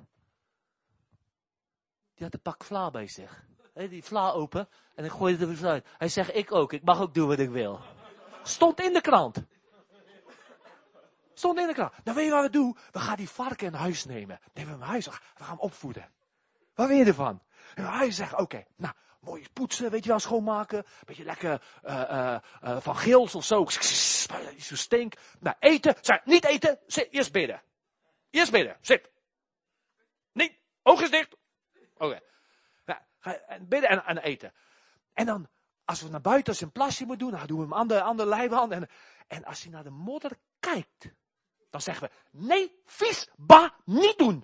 die had een pak vla bij zich. He, die vla open en ik gooide er weer uit. Hij zegt, ik ook, ik mag ook doen wat ik wil. Stond in de krant. Stond in de krant. Nou weet je wat we doen? We gaan die varken in huis nemen. Nemen we hem in huis, we gaan hem opvoeden. Wat weet je ervan? En hij zegt, oké, okay, nou, mooi poetsen, weet je wel, schoonmaken. Beetje lekker uh, uh, uh, van gils of zo. Zo stink. Nou, eten. Zeg, niet eten, zit, eerst bidden. Eerst bidden, zit. Niet, ogen dicht. Oké. Okay. Nou, en bidden en, en eten. En dan, als we naar buiten, als hij een plasje moet doen, dan doen we hem aan de, aan de lijband. En, en als hij naar de modder kijkt, dan zeggen we, nee, vies, ba, niet doen.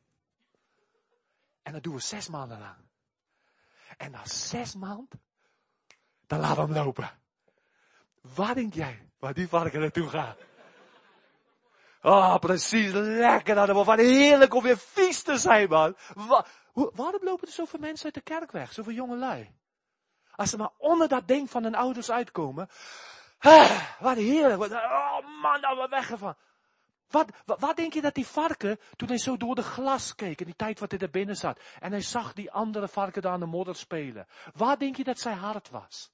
En dat doen we zes maanden lang. En na zes maanden, dan laten we hem lopen. Waar denk jij, waar die varken naartoe gaan? Oh, precies, lekker. Dat wat heerlijk om weer vies te zijn, man. Waar, waarom lopen er zoveel mensen uit de kerk weg? Zoveel jonge lui. Als ze maar onder dat ding van hun ouders uitkomen. Ah, wat heerlijk. Wat, oh man, daar we weg ervan. Wat, wat, wat denk je dat die varken, toen hij zo door de glas keek, in die tijd wat hij er binnen zat, en hij zag die andere varken daar aan de modder spelen. Waar denk je dat zijn hart was?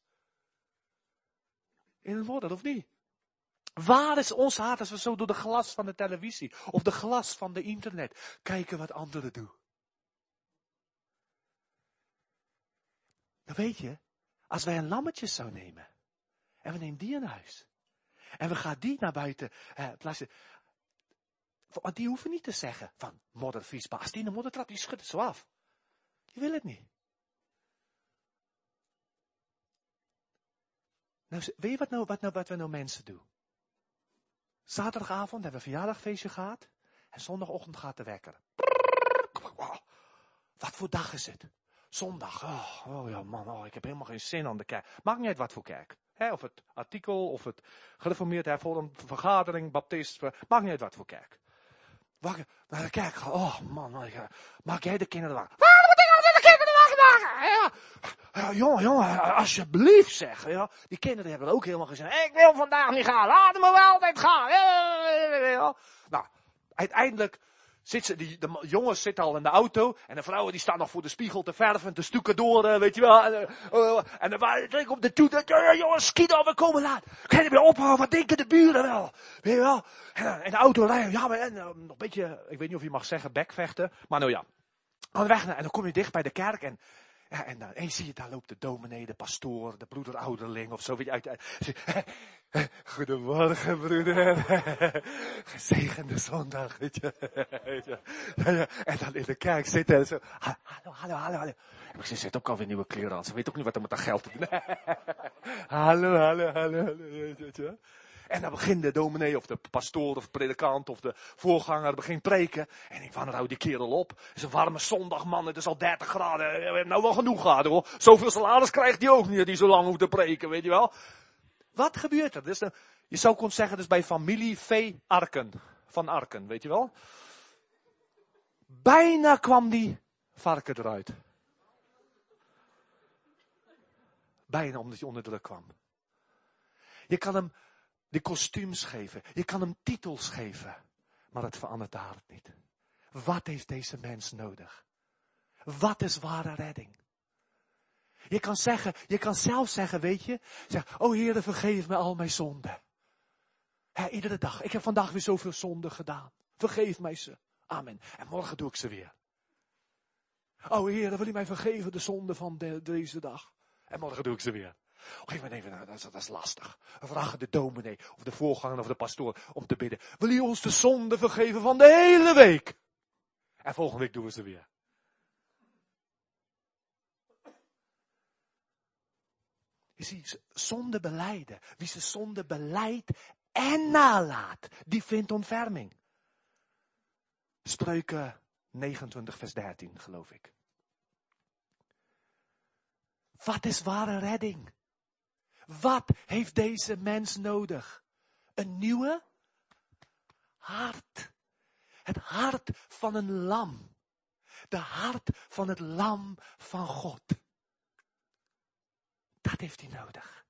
In het modder, of niet? Waar is ons hart als we zo door de glas van de televisie, of de glas van de internet, kijken wat anderen doen? Dan weet je, als wij een lammetje zouden nemen, en we nemen die in huis, en we gaan die naar buiten eh, plaatsen. Want die hoeven niet te zeggen van modder, vies, als die in de modder trapt, die schudt het zo af. Die wil het niet. Nou, weet je wat, nou, wat, nou, wat we nou mensen doen? Zaterdagavond hebben we een verjaardagfeestje gehad. En zondagochtend gaat de wekker. Oh, wat voor dag is het? Zondag. Oh, oh ja man, oh, ik heb helemaal geen zin aan de kerk. Maakt niet uit wat voor kerk. He, of het artikel, of het gereformeerd hervormd, vergadering, baptist. Maakt niet uit wat voor kerk. Wakker, naar de kerk gaan. Oh man, maak jij de kinderen wakker? Waarom moet ik altijd de kinderen wakker maken? Ja, ja, jongen, jongen, alsjeblieft zeg. Ja. Die kinderen hebben ook helemaal gezegd, ik wil vandaag niet gaan. Laat me wel altijd gaan. Ja. Nou, uiteindelijk zit ze, die, de jongens zitten al in de auto. En de vrouwen die staan nog voor de spiegel te verven, te stoeken door, weet je wel. En, uh, en dan druk op de toet. Uh, jongens, skiet we komen laat. Kan je weer ophouden, wat denken de buren wel? Weet je wel? En, en de auto rijden, ja, maar en, uh, nog een beetje, ik weet niet of je mag zeggen, bekvechten. Maar nou ja. En, weg, en dan kom je dicht bij de kerk en... Ja, en dan eens zie je, daar loopt de dominee, de pastoor, de broederouderling of zo. Weet je, uit, uit, goedemorgen, broeder. Gezegende zondag, weet je. En dan in de kerk zitten en zo. Hallo, hallo, hallo, hallo. En ik zeg, zet ook alweer nieuwe kleren aan. Ze weet ook niet wat er met dat geld te doen. Hallo, hallo, hallo, hallo. Weet je. En dan begint de dominee of de pastoor of de predikant of de voorganger begint preken. En ik van, hou die kerel op. Het is een warme zondag, man. Het is al dertig graden. We hebben nou wel genoeg gehad, hoor. Zoveel salaris krijgt hij ook niet, die zo lang hoeft te preken, weet je wel. Wat gebeurt er? Dus een, je zou kunnen zeggen, dus bij familie V. Arken. Van Arken, weet je wel. Bijna kwam die varken eruit. Bijna omdat hij onder druk kwam. Je kan hem de kostuums geven. Je kan hem titels geven. Maar het verandert de hart niet. Wat heeft deze mens nodig? Wat is ware redding? Je kan zeggen, je kan zelf zeggen, weet je. Zeg, oh Heere, vergeef me al mijn zonden. He, iedere dag. Ik heb vandaag weer zoveel zonden gedaan. Vergeef mij ze. Amen. En morgen doe ik ze weer. Oh Heere, wil je mij vergeven de zonde van de, deze dag? En morgen doe ik ze weer. Op een gegeven moment denken we, nou, dat, dat is lastig. We vragen de dominee of de voorganger of de pastoor om te bidden. Wil je ons de zonde vergeven van de hele week? En volgende week doen we ze weer. Je is die zonde belijden. Wie zijn zonde beleidt en nalaat, die vindt ontferming. Spreuken negenentwintig vers dertien, geloof ik. Wat is ware redding? Wat heeft deze mens nodig? Een nieuwe hart. Het hart van een lam. De hart van het lam van God. Dat heeft hij nodig.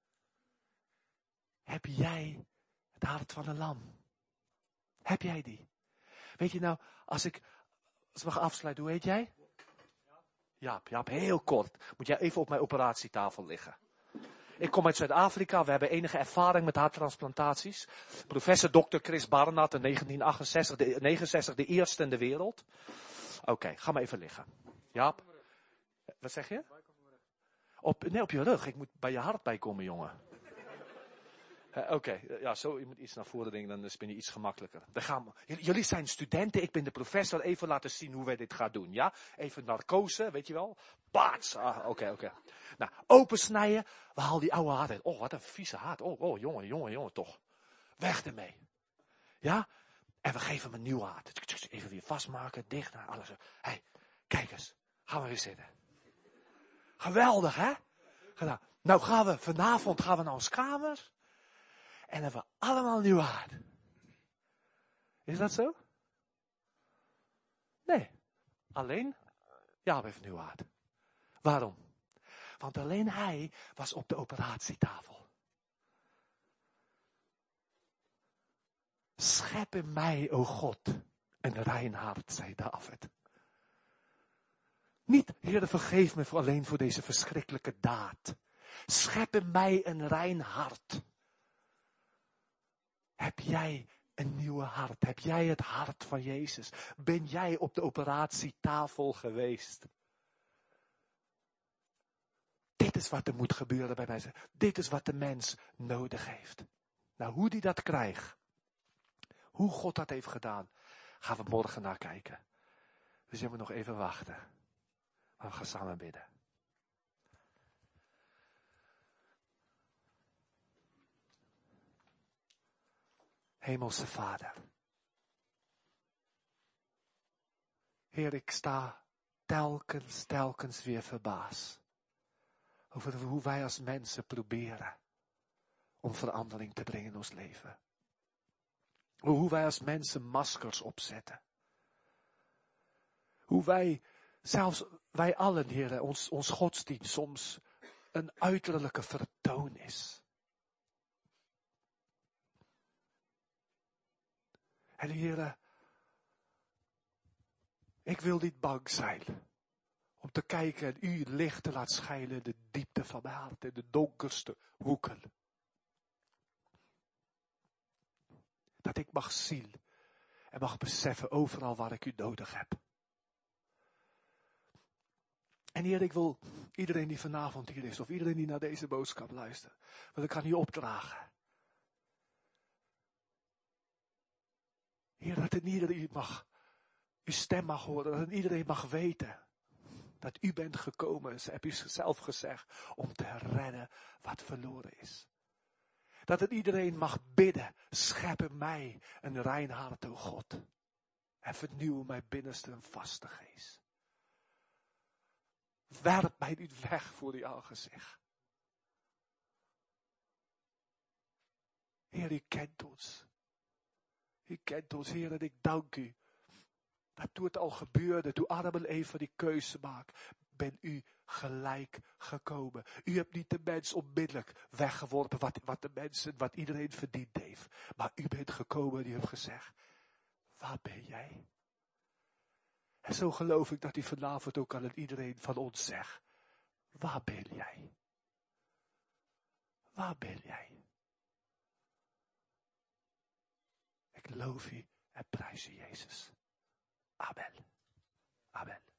Heb jij het hart van een lam? Heb jij die? Weet je nou, als ik, als we gaan afsluiten, hoe heet jij? Jaap, Jaap, heel kort. Moet jij even op mijn operatietafel liggen. Ik kom uit Zuid-Afrika, we hebben enige ervaring met harttransplantaties. Professor dokter Chris Barnard in negentien achtenzestig, de, negenenzestig, de eerste in de wereld. Oké, okay, ga maar even liggen. Jaap, wat zeg je? Op, nee, op je rug. Ik moet bij je hart bij komen, jongen. Uh, Oké, okay. Ja, zo, je moet iets naar voren denken, dan ben je iets gemakkelijker. We gaan, jullie zijn studenten, ik ben de professor, even laten zien hoe wij dit gaan doen, ja? Even narcose, weet je wel? Baats! Ah, oké, okay, oké. Okay. Nou, opensnijden, we halen die oude hart uit. Oh, wat een vieze hart. Oh, oh, jongen, jongen, jongen, toch. Weg ermee. Ja? En we geven hem een nieuw hart. Even weer vastmaken, dicht, naar alles. Hé, hey, kijk eens. Gaan we weer zitten. Geweldig, hè? Nou, nou gaan we, vanavond gaan we naar ons kamer. En hebben we allemaal een nieuw hart. Is dat zo? Nee. Alleen Jaap heeft een nieuw hart. Waarom? Want alleen hij was op de operatietafel. Schep in mij, o God, een rein hart, zei David. Niet, Heere, vergeef me voor alleen voor deze verschrikkelijke daad. Schep in mij een rein hart. Heb jij een nieuwe hart? Heb jij het hart van Jezus? Ben jij op de operatietafel geweest? Dit is wat er moet gebeuren bij mensen. Dit is wat de mens nodig heeft. Nou, hoe die dat krijgt, hoe God dat heeft gedaan, gaan we morgen naar kijken. Dus je moet nog even wachten. Maar we gaan samen bidden. Hemelse Vader. Heer, ik sta telkens, telkens weer verbaasd over hoe wij als mensen proberen om verandering te brengen in ons leven. Hoe wij als mensen maskers opzetten. Hoe wij, zelfs wij allen, Heer, ons, ons godsdienst soms een uiterlijke vertoon is. En Heer, ik wil niet bang zijn om te kijken en u licht te laten schijnen in de diepte van mijn hart, in de donkerste hoeken. Dat ik mag zien en mag beseffen overal waar ik u nodig heb. En Heer, ik wil iedereen die vanavond hier is, of iedereen die naar deze boodschap luistert, wil ik aan u opdragen. Heer, dat het iedereen mag, uw stem mag horen, dat iedereen mag weten dat u bent gekomen, ze hebt u zelf gezegd, om te redden wat verloren is. Dat het iedereen mag bidden, schep in mij een rein hart, o God. En vernieuw mijn binnenste een vaste geest. Werp mij niet weg voor uw aangezicht. Heer, u kent ons. U kent ons, Heer, en ik dank u. Dat toen het al gebeurde, toen Adam en Eva die keuze maakten, ben u gelijk gekomen. U hebt niet de mens onmiddellijk weggeworpen wat, wat de mensen, wat iedereen verdiend heeft. Maar u bent gekomen en u hebt gezegd, waar ben jij? En zo geloof ik dat u vanavond ook aan iedereen van ons zegt, waar ben jij? Waar ben jij? Ik loof u en prijs u, Jezus. Amen. Amen.